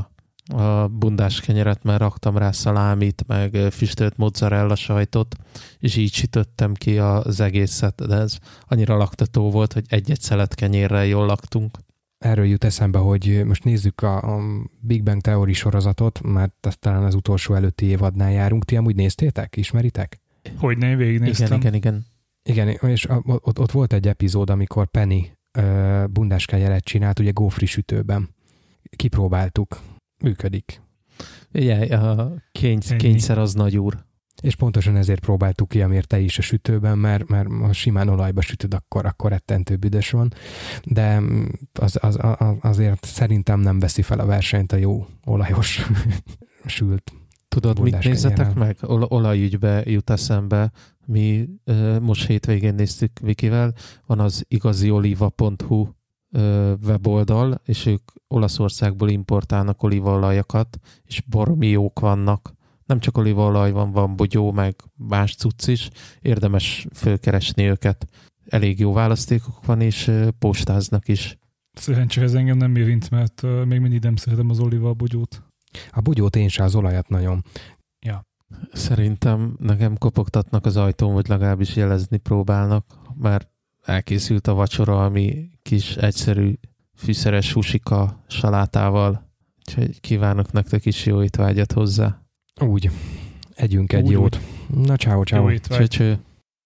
S3: a bundás kenyeret, mert raktam rá szalámit, meg füstölt mozzarella sajtot, és így sütöttem ki az egészet, de ez annyira laktató volt, hogy egy-egy szelet kenyérrel jól laktunk.
S2: Erről jut eszembe, hogy most nézzük a Big Bang Theory sorozatot, mert talán az utolsó előtti évadnál járunk. Ti amúgy néztétek? Ismeritek?
S1: Hogyne, végignéztem.
S3: Igen.
S2: Igen, és ott volt egy epizód, amikor Penny bundás kenyeret csinált, ugye gófri sütőben. Kipróbáltuk. Működik.
S3: Igen, a kényszer az nagy úr.
S2: És pontosan ezért próbáltuk ki, amiért te is a sütőben, mert ha simán olajba sütöd, akkor rettentő büdös van. De azért szerintem nem veszi fel a versenyt a jó olajos sült.
S3: Tudod, mit nézzetek meg? Olajügybe jut eszembe. Mi most hétvégén néztük Vikivel, van az igazioliva.hu weboldal, és ők Olaszországból importálnak olívaolajakat, és baromi jók vannak. Nem csak olívaolaj van bogyó, meg más cucc is. Érdemes fölkeresni őket. Elég jó választékok van, és postáznak is.
S1: Szerencsére ez engem nem érint, mert még mindig nem szeretem az olívabogyót.
S2: A bogyót én se, az olajat nagyon.
S1: Ja.
S3: Szerintem nekem kopogtatnak az ajtón, vagy legalábbis jelezni próbálnak, mert elkészült a vacsora, ami kis egyszerű fűszeres húsika salátával. Úgyhogy kívánok nektek is jó étvágyat hozzá.
S2: Úgy. Együnk egy jót. Na, ciao.
S1: Jó étvágy.
S3: Cső.